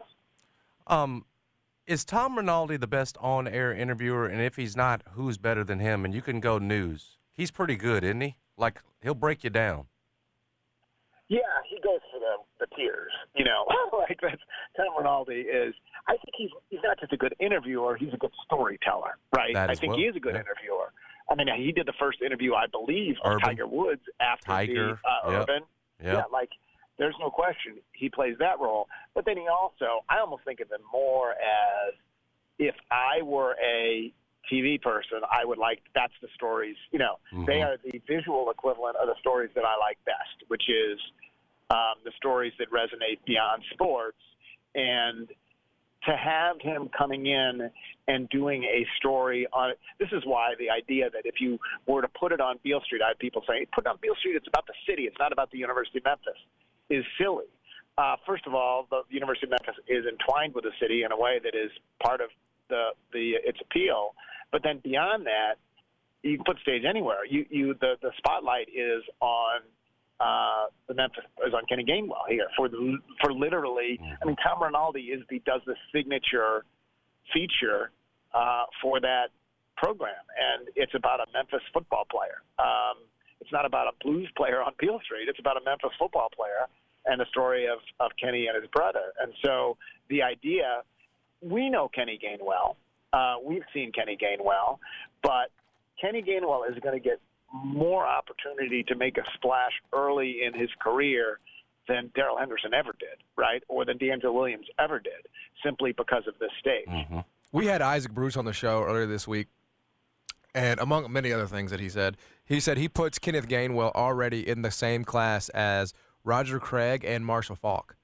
Is Tom Rinaldi the best on-air interviewer? And if he's not, who's better than him? And you can go news. He's pretty good, isn't he? Like, he'll break you down. Yeah, he goes for the tears, like that's Tom Rinaldi is. I think he's not just a good interviewer; he's a good storyteller, right? I think he is a good interviewer. I mean, he did the first interview, I believe, of Tiger Woods after the Urban. Yeah, like there's no question he plays that role. But then I almost think of him more as if I were a TV person, I would like, that's the stories, they are the visual equivalent of the stories that I like best, which is the stories that resonate beyond sports. And to have him coming in and doing a story on it. This is why the idea that if you were to put it on Beale Street, I had people saying, put it on Beale Street, it's about the city, it's not about the University of Memphis, is silly. First of all, the University of Memphis is entwined with the city in a way that is part of its appeal. But then beyond that, you can put stage anywhere. The spotlight is on the Memphis, is on Kenny Gainwell here for literally. I mean, Tom Rinaldi does the signature feature for that program, and it's about a Memphis football player. It's not about a blues player on Beale Street. It's about a Memphis football player and the story of Kenny and his brother. And so the idea, we know Kenny Gainwell. We've seen Kenny Gainwell, but Kenny Gainwell is going to get more opportunity to make a splash early in his career than Darrell Henderson ever did, right? Or than DeAngelo Williams ever did, simply because of this stage. Mm-hmm. We had Isaac Bruce on the show earlier this week, and among many other things that he said he puts Kenneth Gainwell already in the same class as Roger Craig and Marshall Faulk.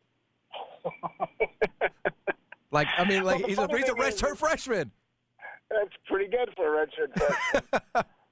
He's a redshirt freshman. That's pretty good for a redshirt freshman.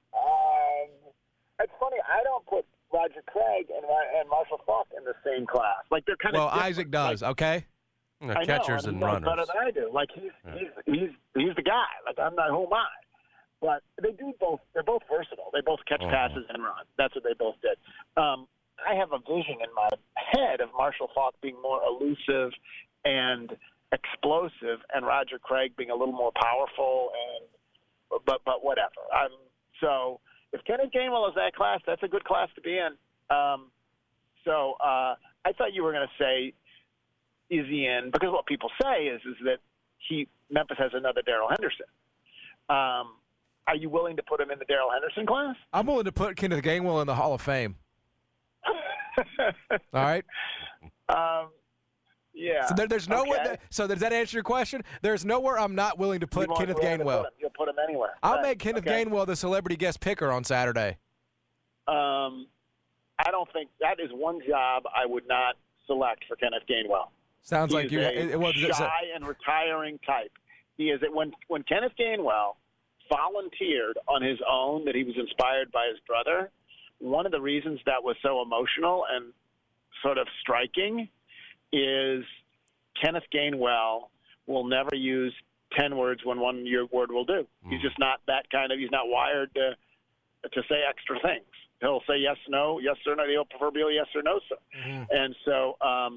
It's funny. I don't put Roger Craig and Marshall Faulk in the same class. Like they're kind of. Well, Isaac does. Okay. Catchers and runners. Better than I do. Like he's the guy. Like I'm not. Who am I? But they do both. They're both versatile. They both catch passes and run. That's what they both did. I have a vision in my head of Marshall Faulk being more elusive and explosive, and Roger Craig being a little more powerful. But whatever. So if Kenneth Gainwell is that class, that's a good class to be in. I thought you were going to say, is he in? Because what people say is that Memphis has another Darrell Henderson. Are you willing to put him in the Darrell Henderson class? I'm willing to put Kenneth Gainwell in the Hall of Fame. All right. Yeah. So there's nowhere. So does that answer your question? There's nowhere I'm not willing to put Kenneth Gainwell. You'll put him anywhere. I'll make Kenneth Gainwell the celebrity guest picker on Saturday. I don't think that is one job I would not select for Kenneth Gainwell. Sounds like you. Shy and retiring type. He is. When Kenneth Gainwell volunteered on his own that he was inspired by his brother, one of the reasons that was so emotional and sort of striking is Kenneth Gainwell will never use 10 words when one word will do. He's just not that kind of. He's not wired to say extra things. He'll say yes, no, yes or no. He'll proverbially yes or no, sir. Mm-hmm. And so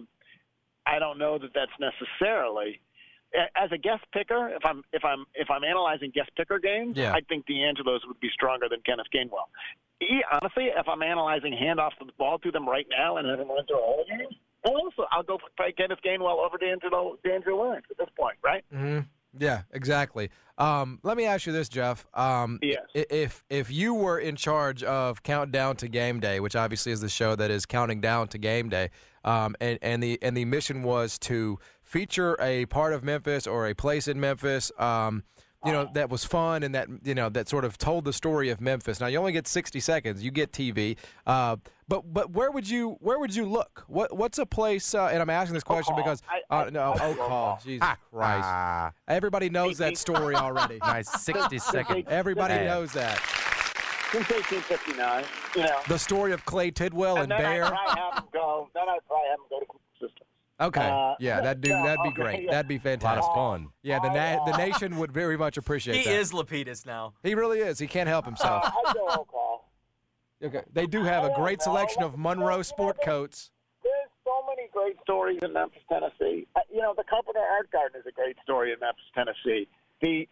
I don't know that that's necessarily. As a guest picker, if I'm analyzing guest picker games, I think DeAngelo's would be stronger than Kenneth Gainwell. Honestly, if I'm analyzing handoff the ball to them right now and having run through a whole game, I'll go play Kenneth Gainwell over DeAngelo Williams at this point, right? Mm-hmm. Yeah, exactly. Let me ask you this, Jeff. Yes. If you were in charge of Countdown to Game Day, which obviously is the show that is counting down to game day, and the mission was to feature a part of Memphis or a place in Memphis, that was fun and that sort of told the story of Memphis. Now you only get 60 seconds. You get TV. But where would you look? What's a place? And I'm asking this question because Oak Hall. Jesus Christ! Everybody knows that story already. Nice 60 seconds. Everybody knows that. Since 1859, the story of Clay Tidwell and Bear. Then I'd probably have him go to Cooper Systems. Okay, that'd be great. That'd be fantastic. A lot of fun. Yeah, the nation would very much appreciate that. He is Lapidus now. He really is. He can't help himself. I'd go Oak Hall. Okay, they do have a great selection of Monroe sport coats. There's so many great stories in Memphis, Tennessee. The Carpenter Art Garden is a great story in Memphis, Tennessee. The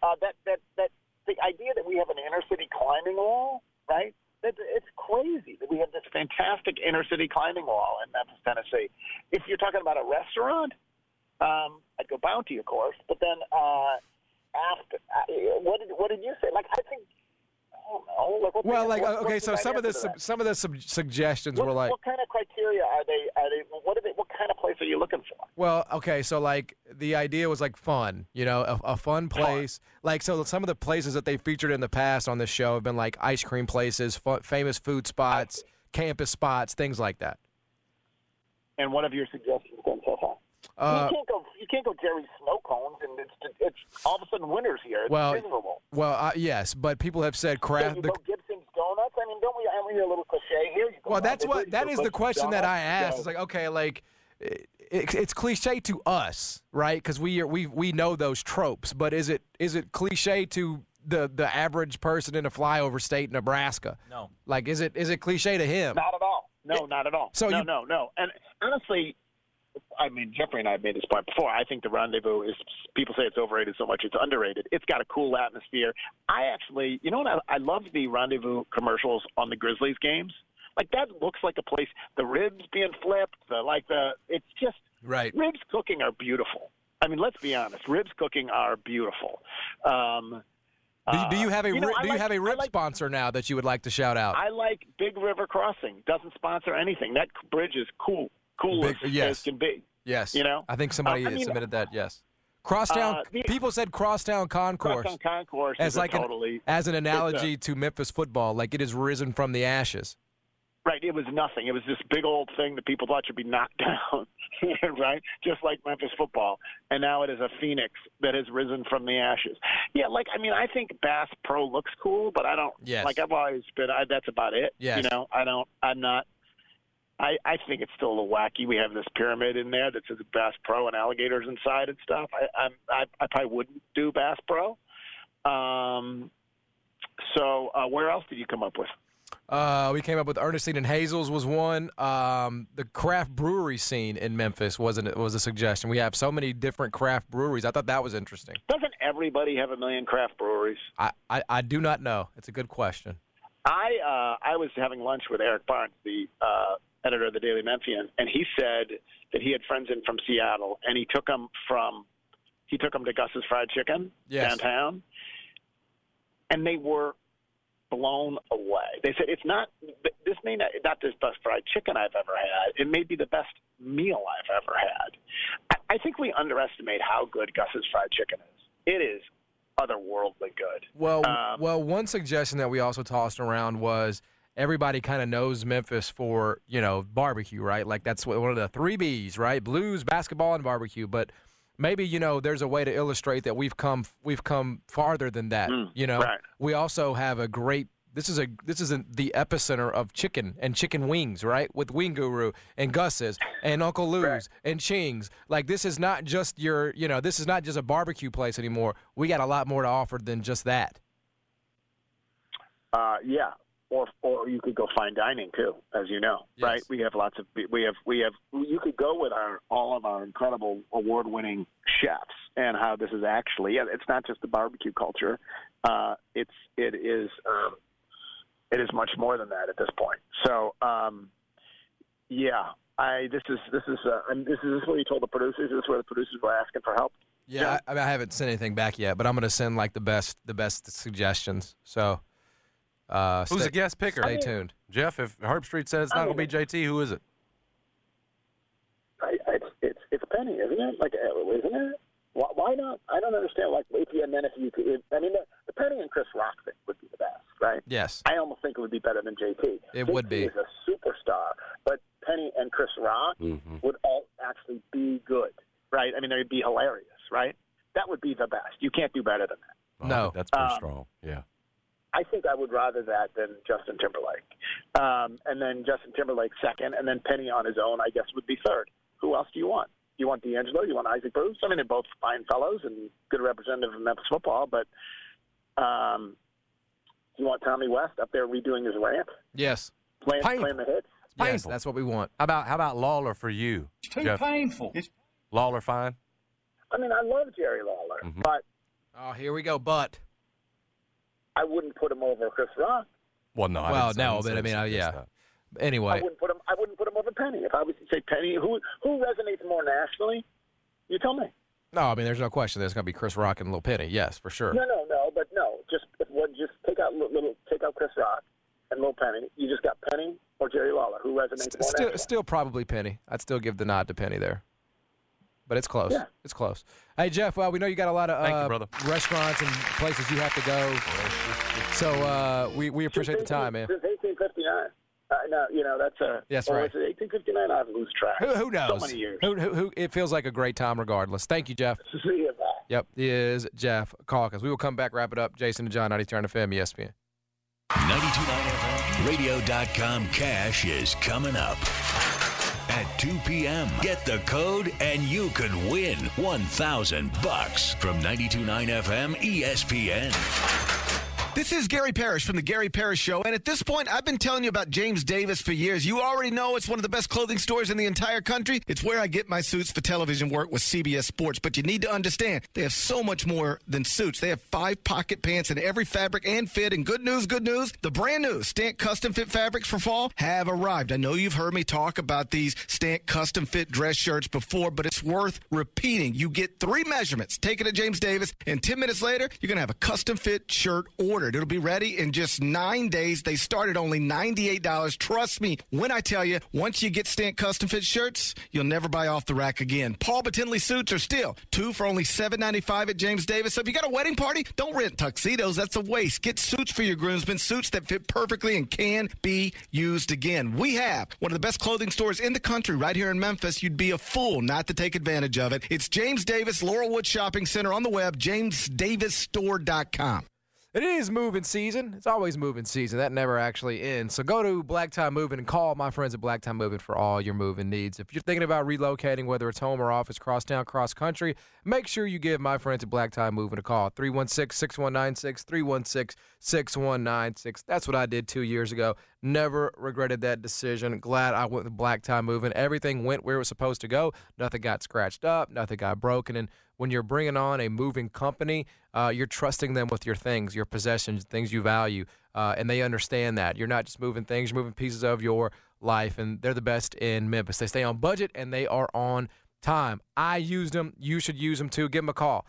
idea that we have an inner city climbing wall, right? It's crazy that we have this fantastic inner city climbing wall in Memphis, Tennessee. If you're talking about a restaurant, I'd go Bounty, of course. But then after, what did you say? Like I think. So some of the suggestions were like. What kind of criteria are they? What kind of place are you looking for? Well, okay, so like the idea was like fun, a fun place. Like so, some of the places that they featured in the past on this show have been like ice cream places, famous food spots, campus spots, things like that. And what have your suggestions been so far? you can't go Jerry snow cones, and it's all of a sudden winter's here. It's miserable. Well, yes, but people have said craft. You go Gibson's Donuts. I mean, don't we? I mean, a little cliche here. You go Well, that is the question that I asked. It's like, okay, like it's cliche to us, right? Because we know those tropes. But is it cliche to the average person in a flyover state, Nebraska? No. Like, is it cliche to him? Not at all. No, not at all. So no. And honestly, I mean, Jeffrey and I have made this point before. I think the Rendezvous is, people say it's overrated so much, it's underrated. It's got a cool atmosphere. I actually, you know what, I love the Rendezvous commercials on the Grizzlies games. Like, that looks like a place, the ribs being flipped, it's just, right. Ribs cooking are beautiful. I mean, let's be honest. Ribs cooking are beautiful. Do you have a rib sponsor now that you would like to shout out? I like Big River Crossing. Doesn't sponsor anything. That bridge is cool as can be. Yes. You know? I think somebody submitted that, yes. Crosstown, people said Crosstown Concourse. Crosstown Concourse as like as an analogy to to Memphis football, like it has risen from the ashes. Right, it was nothing. It was this big old thing that people thought should be knocked down, right? Just like Memphis football. And now it is a phoenix that has risen from the ashes. Yeah, I think Bass Pro looks cool, but I don't, I've always been, that's about it. Yes. You know, I think it's still a little wacky. We have this pyramid in there that says Bass Pro and alligators inside and stuff. I probably wouldn't do Bass Pro. So where else did you come up with? We came up with Ernestine and Hazel's was one. The craft brewery scene in Memphis was a suggestion. We have so many different craft breweries. I thought that was interesting. Doesn't everybody have a million craft breweries? I do not know. It's a good question. I was having lunch with Eric Barnes, the editor of the Daily Memphian, and he said that he had friends in from Seattle, and he took them to Gus's Fried Chicken downtown, and they were blown away. They said this may not the best fried chicken I've ever had. It may be the best meal I've ever had. I think we underestimate how good Gus's Fried Chicken is. It is otherworldly good. Well, one suggestion that we also tossed around was everybody kind of knows Memphis for, barbecue, right? Like that's one of the 3 Bs, right? Blues, basketball, and barbecue. But maybe, there's a way to illustrate that we've come farther than that. Right. We also have a great this is the epicenter of chicken and chicken wings, right? With Wing Guru and Gus's and Uncle Lou's and Ching's. Like this is not just this is not just a barbecue place anymore. We got a lot more to offer than just that. Yeah. Or you could go fine dining too, as you know, right? We have lots of you could go with all of our incredible award-winning chefs and how this is actually it's not just the barbecue culture. It is much more than that at this point. So this is what you told the producers. This is where the producers were asking for help. Yeah, I haven't sent anything back yet, but I'm going to send like the best suggestions. So. Who's a guest picker? Stay tuned. Jeff, if Herb Street said it's not going to be JT, who is it? It's Penny, isn't it? Isn't it? Why not? I don't understand. The Penny and Chris Rock thing would be the best, right? Yes. I almost think it would be better than JT. It would be. He's a superstar, but Penny and Chris Rock would all actually be good, right? I mean, they'd be hilarious, right? That would be the best. You can't do better than that. No, that's pretty strong. Yeah. I think I would rather that than Justin Timberlake. And then Justin Timberlake second, and then Penny on his own, I guess, would be third. Who else do you want? Do you want D'Angelo? Do you want Isaac Bruce? I mean, they're both fine fellows and good representative of Memphis football, but do you want Tommy West up there redoing his rant? Yes. Playing the hits? Yes, that's what we want. How about Lawler for you? It's too Jeff? painful. Lawler fine? I mean, I love Jerry Lawler, but... Oh, here we go, but... I wouldn't put him over Chris Rock. Well, no. Anyway, I wouldn't put him over Penny. If I was to say Penny, who resonates more nationally? You tell me. No, I mean, there's no question. There's going to be Chris Rock and Lil Penny. Yes, for sure. No. Just take out Chris Rock and Lil Penny. You just got Penny or Jerry Lawler. Who resonates more nationally? Still probably Penny. I'd still give the nod to Penny there. But it's close. Yeah. It's close. Hey, Jeff, well, we know you got a lot of Thank you, brother. restaurants and places you have to go. So we appreciate the time, man. Since 1859. No, that's a. That's right. Is it 1859? I've lost track. Who knows? So many years. Who? It feels like a great time regardless. Thank you, Jeff. See you back. Yep, is Jeff Calkins. We will come back, wrap it up. Jason and John, 92.9 FM, ESPN. 92.9 FM, radio.com cash is coming up. At 2 p.m., get the code and you could win $1,000 from 92.9 FM ESPN. This is Gary Parrish from The Gary Parrish Show, and at this point, I've been telling you about James Davis for years. You already know it's one of the best clothing stores in the entire country. It's where I get my suits for television work with CBS Sports, but you need to understand, they have so much more than suits. They have 5 pocket pants in every fabric and fit, and good news, the brand new Stant Custom Fit fabrics for fall have arrived. I know you've heard me talk about these Stant Custom Fit dress shirts before, but it's worth repeating. You get 3 measurements, take it at James Davis, and 10 minutes later, you're going to have a custom fit shirt ordered. It'll be ready in just 9 days. They start at only $98. Trust me when I tell you, once you get Stant Custom Fit shirts, you'll never buy off the rack again. Paul Batinley suits are still 2 for only $7.95 at James Davis. So if you got a wedding party, don't rent tuxedos. That's a waste. Get suits for your groomsmen, suits that fit perfectly and can be used again. We have one of the best clothing stores in the country right here in Memphis. You'd be a fool not to take advantage of it. It's James Davis, Laurelwood Shopping Center on the web, jamesdavisstore.com. It is moving season. It's always moving season. That never actually ends. So go to Black Tie Moving and call my friends at Black Tie Moving for all your moving needs. If you're thinking about relocating, whether it's home or office, cross town, cross country, make sure you give my friends at Black Tie Moving a call. 316-6196, 316-6196. That's what I did 2 years ago. Never regretted that decision. Glad I went with Black Tie Moving. Everything went where it was supposed to go. Nothing got scratched up. Nothing got broken. And when you're bringing on a moving company, you're trusting them with your things, your possessions, things you value, and they understand that. You're not just moving things, you're moving pieces of your life, and they're the best in Memphis. They stay on budget, and they are on time. I used them. You should use them, too. Give them a call.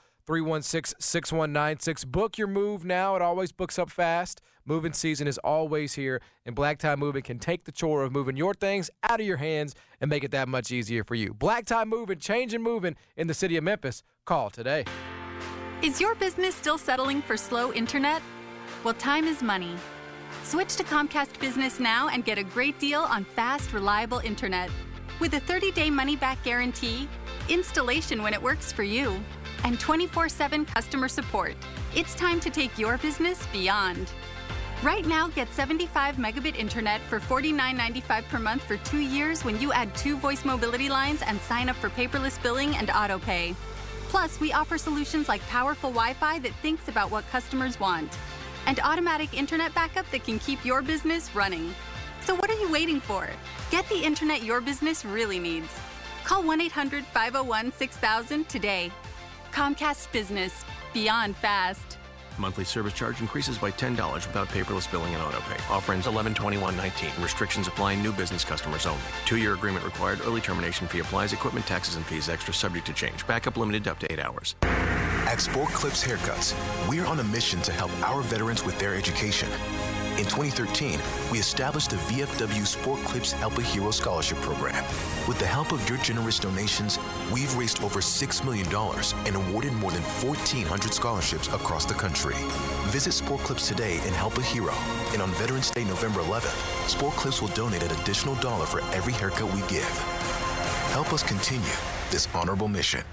316-6196. Book your move now. It always books up fast. Moving season is always here, and Black Tie Moving can take the chore of moving your things out of your hands and make it that much easier for you. Black Tie Moving, changing moving in the city of Memphis. Call today. Is your business still settling for slow internet? Well, time is money. Switch to Comcast Business now and get a great deal on fast, reliable internet. With a 30-day money-back guarantee, installation when it works for you, and 24/7 customer support, it's time to take your business beyond. Right now, get 75 megabit internet for $49.95 per month for 2 years when you add 2 voice mobility lines and sign up for paperless billing and autopay. Plus, we offer solutions like powerful Wi-Fi that thinks about what customers want, and automatic internet backup that can keep your business running. So what are you waiting for? Get the internet your business really needs. Call 1-800-501-6000 today. Comcast Business. Beyond fast. Monthly service charge increases by $10 without paperless billing and autopay. Offer ends 11/21/19. Restrictions apply. New business customers only. 2-year agreement required. Early termination fee applies. Equipment, taxes, and fees extra subject to change. Backup limited to up to 8 hours. At Sport Clips Haircuts, we're on a mission to help our veterans with their education. In 2013, we established the VFW Sport Clips Help a Hero Scholarship Program. With the help of your generous donations, we've raised over $6 million and awarded more than 1,400 scholarships across the country. Visit Sport Clips today and help a hero. And on Veterans Day, November 11th, Sport Clips will donate an additional $1 for every haircut we give. Help us continue this honorable mission.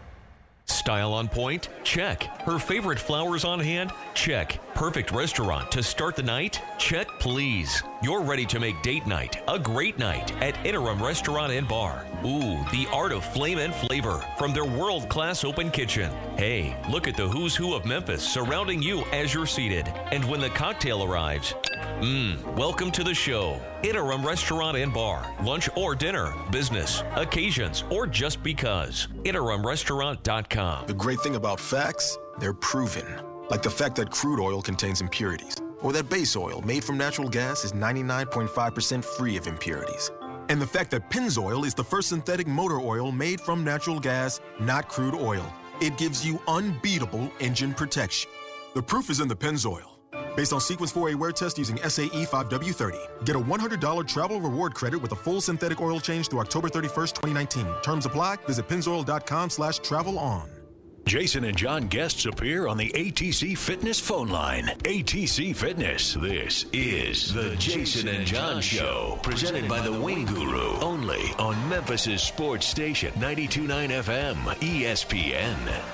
Style on point? Check. Her favorite flowers on hand? Check. Perfect restaurant to start the night? Check, please. You're ready to make date night a great night at Interim Restaurant and Bar. Ooh, the art of flame and flavor from their world-class open kitchen. Hey, look at the who's who of Memphis surrounding you as you're seated. And when the cocktail arrives, welcome to the show. Interim Restaurant and Bar. Lunch or dinner, business, occasions, or just because. InterimRestaurant.com. The great thing about facts, they're proven. Like the fact that crude oil contains impurities, or that base oil made from natural gas is 99.5% free of impurities. And the fact that Pennzoil is the first synthetic motor oil made from natural gas, not crude oil. It gives you unbeatable engine protection. The proof is in the Pennzoil. Based on Sequence 4A wear test using SAE 5W30. Get a $100 travel reward credit with a full synthetic oil change through October 31st, 2019. Terms apply. Visit Pennzoil.com/travel on. Jason and John guests appear on the ATC Fitness phone line. ATC Fitness. This is the Jason and John Show, presented by the Wing Guru, only on Memphis' sports station, 92.9 FM, ESPN.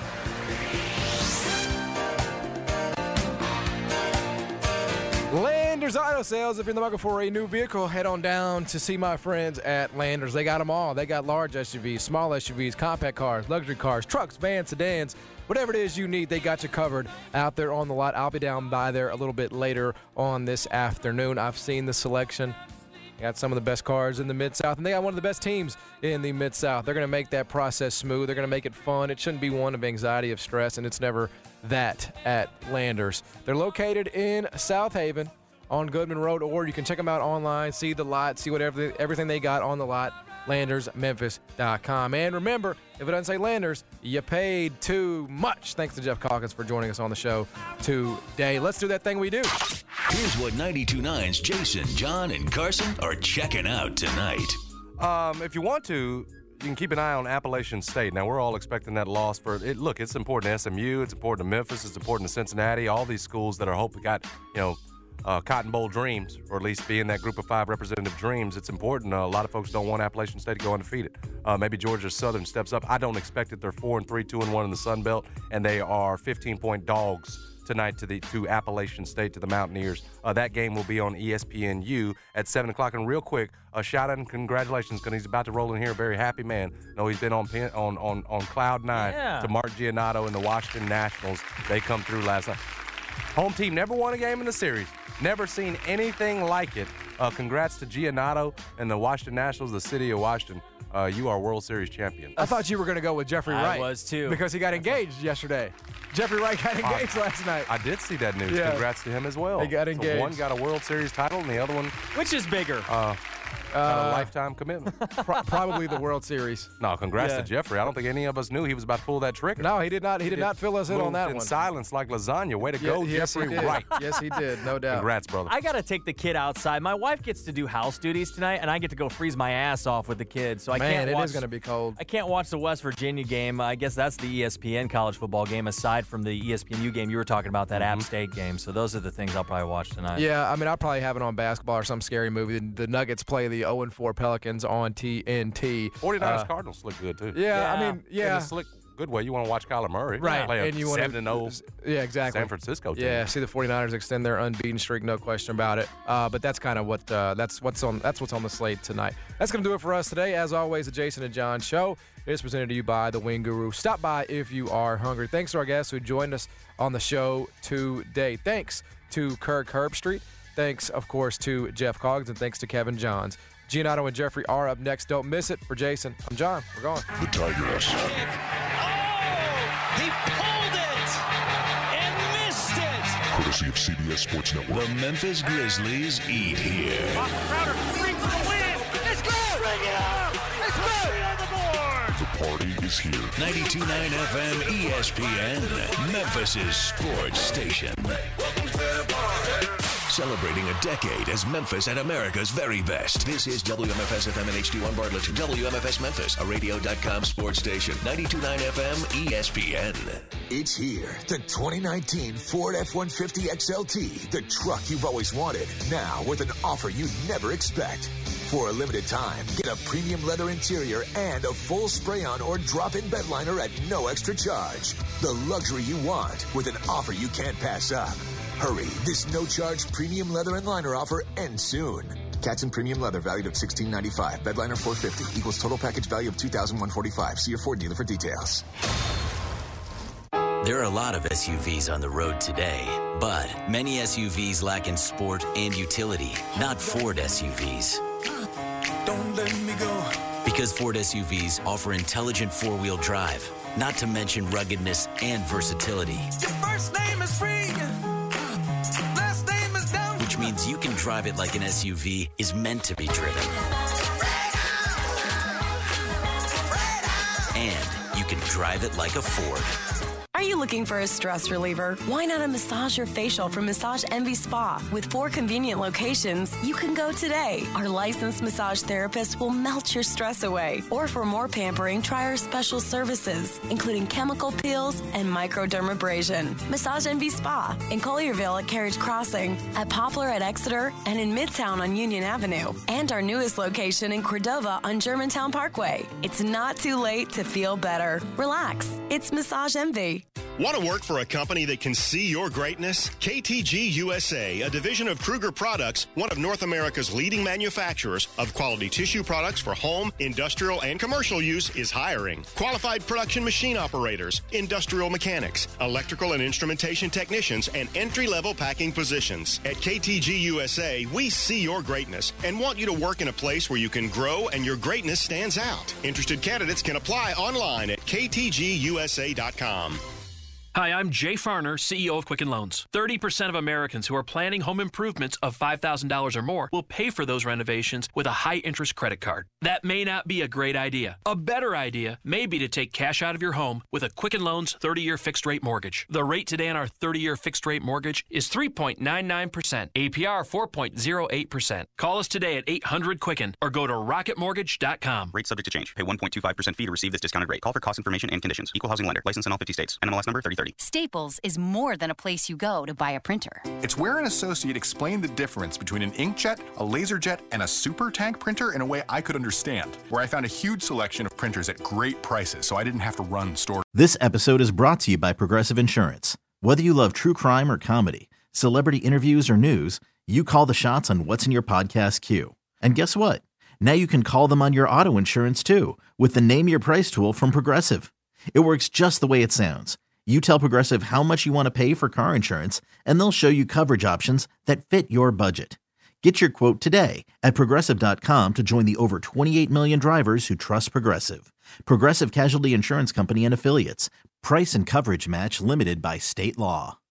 Landers Auto Sales. If you're in the market for a new vehicle, head on down to see my friends at Landers. They got them all. They got large SUVs, small SUVs, compact cars, luxury cars, trucks, vans, sedans, whatever it is you need, they got you covered out there on the lot. I'll be down by there a little bit later on this afternoon. I've seen the selection. They got some of the best cars in the Mid-South, and they got one of the best teams in the Mid-South. They're going to make that process smooth. They're going to make it fun. It shouldn't be one of anxiety, of stress, and it's never that at Landers. They're located in South Haven on Goodman Road, or you can check them out online, see the lot, see everything they got on the lot, LandersMemphis.com. And remember, if it doesn't say Landers, you paid too much. Thanks to Jeff Calkins for joining us on the show today. Let's do that thing we do. Here's what 92.9's Jason, John, and Carson are checking out tonight. If you want to, you can keep an eye on Appalachian State. Now, we're all expecting that loss for it. Look, it's important to SMU, it's important to Memphis, it's important to Cincinnati, all these schools that are hoping got, Cotton Bowl dreams, or at least be in that group of 5 representative dreams. It's important. A lot of folks don't want Appalachian State to go undefeated. Maybe Georgia Southern steps up. I don't expect it. They're 4-3, 2-1 in the Sun Belt, and they are 15-point dogs tonight to Appalachian State, to the Mountaineers. That game will be on ESPNU at 7 o'clock. And real quick, a shout out and congratulations, because he's about to roll in here. A very happy man. No, he's been on cloud 9 to Mark Giannotto and the Washington Nationals. They come through last night. Home team never won a game in the series. Never seen anything like it. Congrats to Giannotto and the Washington Nationals, the city of Washington. You are World Series champion. I thought you were going to go with Jeffrey Wright. I was too. Because he got engaged yesterday. Jeffrey Wright got engaged last night. I did see that news. Yeah. Congrats to him as well. He got engaged. So one got a World Series title, and the other one... Which is bigger? Got a lifetime commitment. Probably the World Series. No, congrats to Jeffrey. I don't think any of us knew he was about to pull that trigger. No, he did not. He did not fill us in on that in one. Silence like lasagna. Way to go, Jeffrey Wright. Yes, he did. No doubt. Congrats, brother. I got to take the kid outside. My wife gets to do house duties tonight, and I get to go freeze my ass off with the kids. So I can't watch. It is going to be cold. I can't watch the West Virginia game. I guess that's the ESPN college football game, aside from the ESPNU game you were talking about, that App State game. So those are the things I'll probably watch tonight. Yeah, I mean, I'll probably have it on basketball or some scary movie. The Nuggets play the 0-4 Pelicans on TNT. 49ers Cardinals look good, too. Yeah, I mean, In a slick, good way. You want to watch Kyler Murray. Right. Play and you want 7-0 yeah, exactly. San Francisco team. Yeah, see the 49ers extend their unbeaten streak, no question about it. But that's kind of what that's what's on the slate tonight. That's going to do it for us today. As always, the Jason and John Show is presented to you by the Wing Guru. Stop by if you are hungry. Thanks to our guests who joined us on the show today. Thanks to Kirk Herbstreit. Thanks, of course, to Jeff Coggins, and thanks to Kevin Johns. Giannotto and Jeffrey are up next. Don't miss it. For Jason, I'm John. We're gone. The Tigers. He pulled it and missed it. Courtesy of CBS Sports Network. The Memphis Grizzlies eat here. Crowder, 3 for the win. It's good. Bring it up. It's good. On the board. The party is here. 92.9 FM ESPN, Memphis' sports station. Celebrating a decade as Memphis at America's very best. This is WMFS FM and HD1 Bartlett. WMFS Memphis, a radio.com sports station. 92.9 FM ESPN. It's here. The 2019 Ford F-150 XLT. The truck you've always wanted. Now with an offer you'd never expect. For a limited time, get a premium leather interior and a full spray-on or drop-in bed liner at no extra charge. The luxury you want with an offer you can't pass up. Hurry, this no-charge premium leather and liner offer ends soon. Katzen Premium Leather valued at $1,695. Bed liner $450 equals total package value of $2,145. See your Ford dealer for details. There are a lot of SUVs on the road today, but many SUVs lack in sport and utility, not Ford SUVs. Don't let me go. Because Ford SUVs offer intelligent four-wheel drive, not to mention ruggedness and versatility. Your first name is free. Last name is down. Which means you can drive it like an SUV is meant to be driven. And you can drive it like a Ford. Are you looking for a stress reliever? Why not a massage or facial from Massage Envy Spa? With 4 convenient locations, you can go today. Our licensed massage therapists will melt your stress away. Or for more pampering, try our special services, including chemical peels and microdermabrasion. Massage Envy Spa in Collierville at Carriage Crossing, at Poplar at Exeter, and in Midtown on Union Avenue. And our newest location in Cordova on Germantown Parkway. It's not too late to feel better. Relax. It's Massage Envy. Want to work for a company that can see your greatness? KTG USA, a division of Kruger Products, one of North America's leading manufacturers of quality tissue products for home, industrial, and commercial use, is hiring qualified production machine operators, industrial mechanics, electrical and instrumentation technicians, and entry-level packing positions. At KTG USA, we see your greatness and want you to work in a place where you can grow and your greatness stands out. Interested candidates can apply online at ktgusa.com. Hi, I'm Jay Farner, CEO of Quicken Loans. 30% of Americans who are planning home improvements of $5,000 or more will pay for those renovations with a high-interest credit card. That may not be a great idea. A better idea may be to take cash out of your home with a Quicken Loans 30-year fixed-rate mortgage. The rate today on our 30-year fixed-rate mortgage is 3.99%, APR 4.08%. Call us today at 800-QUICKEN or go to rocketmortgage.com. Rate subject to change. Pay 1.25% fee to receive this discounted rate. Call for cost information and conditions. Equal housing lender. License in all 50 states. NMLS number 3030. Staples is more than a place you go to buy a printer. It's where an associate explained the difference between an inkjet, a laserjet, and a super tank printer in a way I could understand, where I found a huge selection of printers at great prices so I didn't have to run stores. This episode is brought to you by Progressive Insurance. Whether you love true crime or comedy, celebrity interviews or news, you call the shots on what's in your podcast queue. And guess what? Now you can call them on your auto insurance too with the Name Your Price tool from Progressive. It works just the way it sounds. You tell Progressive how much you want to pay for car insurance, and they'll show you coverage options that fit your budget. Get your quote today at Progressive.com to join the over 28 million drivers who trust Progressive. Progressive Casualty Insurance Company and Affiliates. Price and coverage match limited by state law.